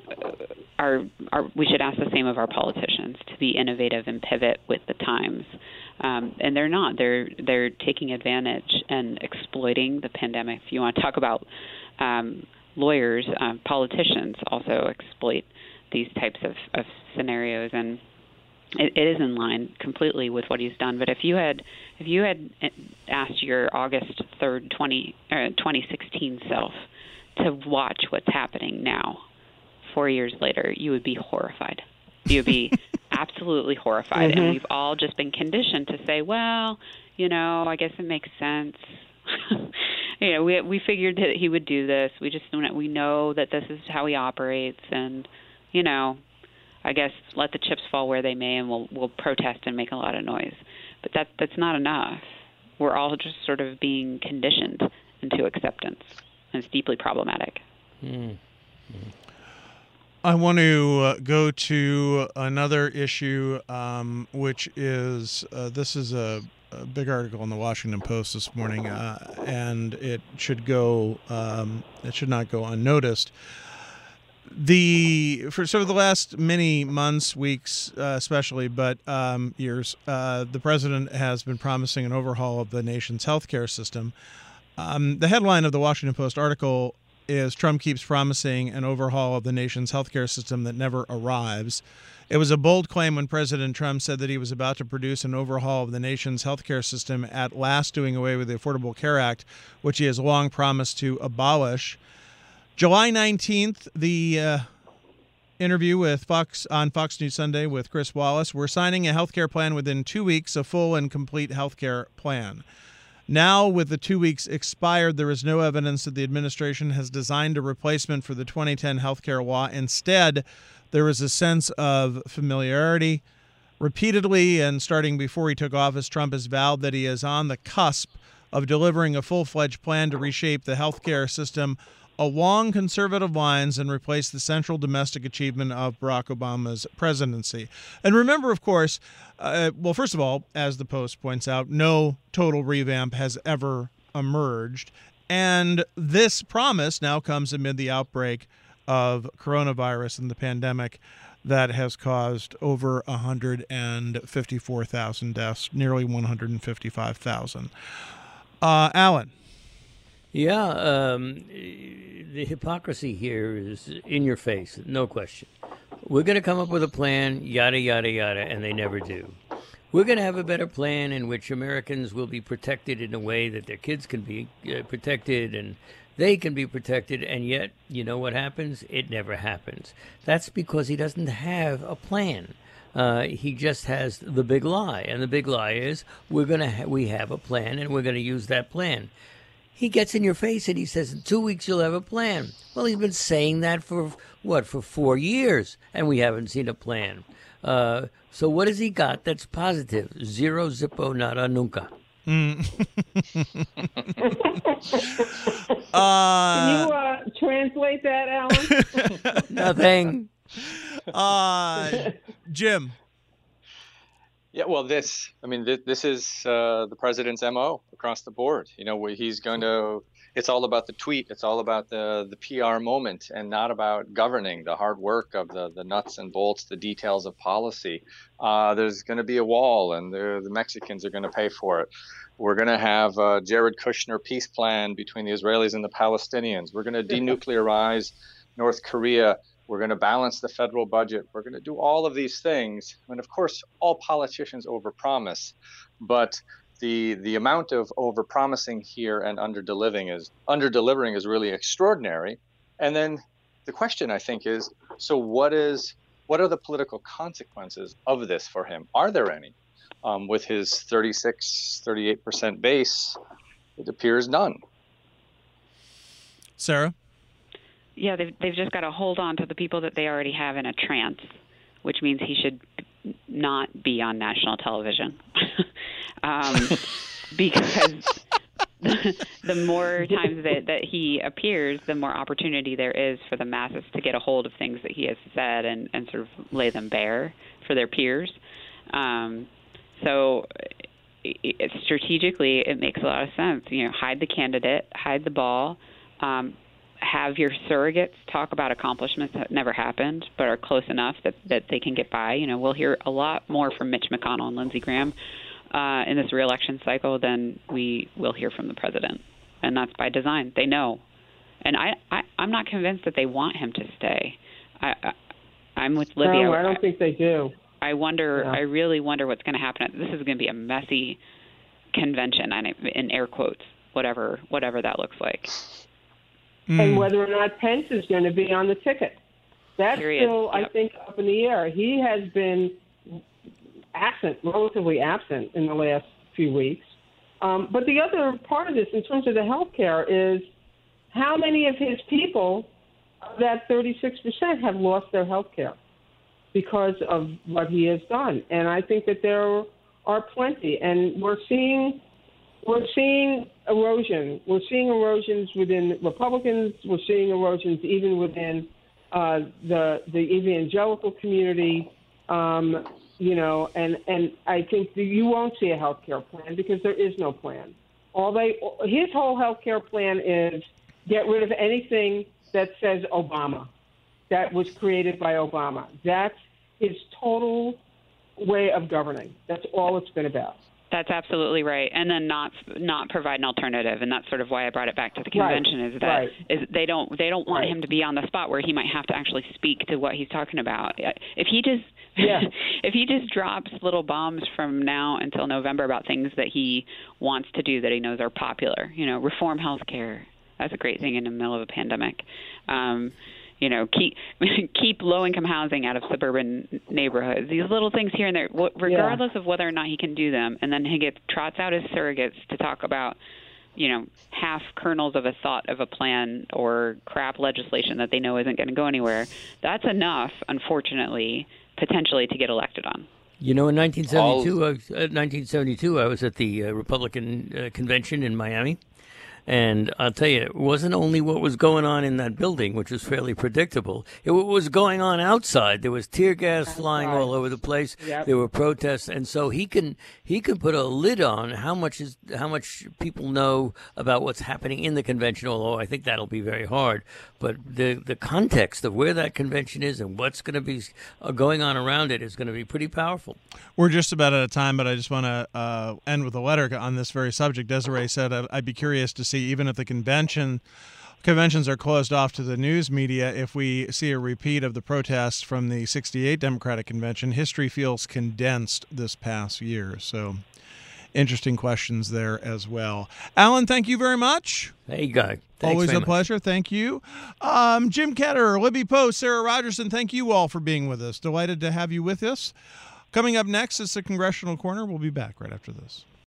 Our, our, we should ask the same of our politicians to be innovative and pivot with the times. Um, and they're not. They're they're taking advantage and exploiting the pandemic. If you want to talk about um, lawyers, uh, politicians also exploit these types of, of scenarios. And it, it is in line completely with what he's done. But if you had if you had asked your August third, twenty, uh, twenty sixteen self to watch what's happening now, four years later, you would be horrified. You'd be absolutely horrified. Mm-hmm. And we've all just been conditioned to say, well, you know, I guess it makes sense. you know, we we figured that he would do this. We just we know that this is how he operates, and you know, I guess let the chips fall where they may, and we'll we'll protest and make a lot of noise. But that that's not enough. We're all just sort of being conditioned into acceptance, and it's deeply problematic. Mm. Mm. I want to uh, go to another issue, um, which is uh, this is a, a big article in the Washington Post this morning, uh, and it should go um, it should not go unnoticed. The for sort of the last many months, weeks, uh, especially, but um, years, uh, the president has been promising an overhaul of the nation's healthcare system. Um, the headline of the Washington Post article is Trump keeps promising an overhaul of the nation's healthcare system that never arrives. It was a bold claim when President Trump said that he was about to produce an overhaul of the nation's healthcare system, at last doing away with the Affordable Care Act, which he has long promised to abolish. July nineteenth, the uh, interview with Fox on Fox News Sunday with Chris Wallace. We're signing a healthcare plan within two weeks, a full and complete healthcare plan. Now, with the two weeks expired, there is no evidence that the administration has designed a replacement for the twenty ten healthcare law. Instead, there is a sense of familiarity. Repeatedly, and starting before he took office, Trump has vowed that he is on the cusp of delivering a full-fledged plan to reshape the healthcare system along conservative lines and replace the central domestic achievement of Barack Obama's presidency. And remember, of course, uh, well, first of all, as the Post points out, no total revamp has ever emerged. And this promise now comes amid the outbreak of coronavirus and the pandemic that has caused over one hundred fifty-four thousand deaths, nearly one hundred fifty-five thousand. Uh, Alan. Yeah, um, the hypocrisy here is in your face, no question. We're going to come up with a plan, yada, yada, yada, and they never do. We're going to have a better plan in which Americans will be protected in a way that their kids can be uh, protected and they can be protected, and yet, you know what happens? It never happens. That's because he doesn't have a plan. Uh, he just has the big lie, and the big lie is we're going to ha- we have a plan, and we're going to use that plan. He gets in your face and he says, in two weeks, you'll have a plan. Well, he's been saying that for, what, for four years, and we haven't seen a plan. Uh, so what has he got that's positive? Zero, zippo, nada, nunca. Mm. uh, Can you uh, translate that, Alan? Nothing. Uh, Jim. Yeah, well, this, I mean, this, this is uh, the president's M O across the board. You know, he's going to, it's all about the tweet. It's all about the, the P R moment and not about governing, the hard work of the, the nuts and bolts, the details of policy. Uh, there's going to be a wall, and the, the Mexicans are going to pay for it. We're going to have a Jared Kushner peace plan between the Israelis and the Palestinians. We're going to denuclearize North Korea. We're going to balance the federal budget. We're going to do all of these things. And of course, all politicians overpromise, but the the amount of overpromising here and under-delivering is under-delivering is really extraordinary. And then the question, I think, is, so what is what are the political consequences of this for him? Are there any? Um, with his thirty-six, thirty-eight percent base, it appears none. Sarah? Yeah, they've, they've just got to hold on to the people that they already have in a trance, which means he should not be on national television. um, because the, the more times that, that he appears, the more opportunity there is for the masses to get a hold of things that he has said and, and sort of lay them bare for their peers. Um, so it, strategically, it makes a lot of sense. You know, hide the candidate, hide the ball, um, have your surrogates talk about accomplishments that never happened but are close enough that, that they can get by. You know, we'll hear a lot more from Mitch McConnell and Lindsey Graham uh, in this reelection cycle than we will hear from the president. And that's by design. They know. And I, I, I'm not convinced that they want him to stay. I, I, I'm with Libya. No, I don't think they do. I wonder, Yeah. I really wonder what's going to happen. This is going to be a messy convention, and in air quotes, whatever, whatever that looks like. And whether or not Pence is going to be on the ticket. That's Period. still, I Yep. think, up in the air. He has been absent, relatively absent in the last few weeks. Um, but the other part of this, in terms of the health care, is how many of his people, that thirty-six percent, have lost their health care because of what he has done. And I think that there are plenty. And we're seeing we're seeing erosion. We're seeing erosions within Republicans. We're seeing erosions even within uh, the the evangelical community. Um, you know, and, and I think that you won't see a health care plan because there is no plan. All they his whole health care plan is get rid of anything that says Obama, that was created by Obama. That's his total way of governing. That's all it's been about. That's absolutely right, and then not not provide an alternative, and that's sort of why I brought it back to the convention. Right. Is that Right. is they don't they don't want Right. him to be on the spot where he might have to actually speak to what he's talking about. If he just Yeah. if he just drops little bombs from now until November about things that he wants to do that he knows are popular, you know, reform health care. That's a great thing in the middle of a pandemic. Um, you know, keep keep low-income housing out of suburban neighborhoods. These little things here and there, regardless yeah. of whether or not he can do them. And then he gets trots out his surrogates to talk about, you know, half kernels of a thought of a plan or crap legislation that they know isn't going to go anywhere. That's enough, unfortunately, potentially to get elected on. You know, in nineteen seventy-two, I was, uh, nineteen seventy-two, I was at the uh, Republican uh, convention in Miami. And I'll tell you, it wasn't only what was going on in that building, which was fairly predictable. It what was going on outside. There was tear gas outside. Flying all over the place. Yep. There were protests, and so he can he can put a lid on how much is how much people know about what's happening in the convention. Although I think that'll be very hard. But the the context of where that convention is and what's going to be going on around it is going to be pretty powerful. We're just about out of time, but I just want to uh, end with a letter on this very subject. Desiree said, I'd be curious to see, even if the convention conventions are closed off to the news media, if we see a repeat of the protests from the sixty-eight Democratic Convention. History feels condensed this past year. So interesting questions there as well. Alan, thank you very much. Hey, guy. Thanks Always a much. pleasure. Thank you. Um, Jim Ketter, Libby Post, Sarah Rogerson, thank you all for being with us. Delighted to have you with us. Coming up next is the Congressional Corner. We'll be back right after this.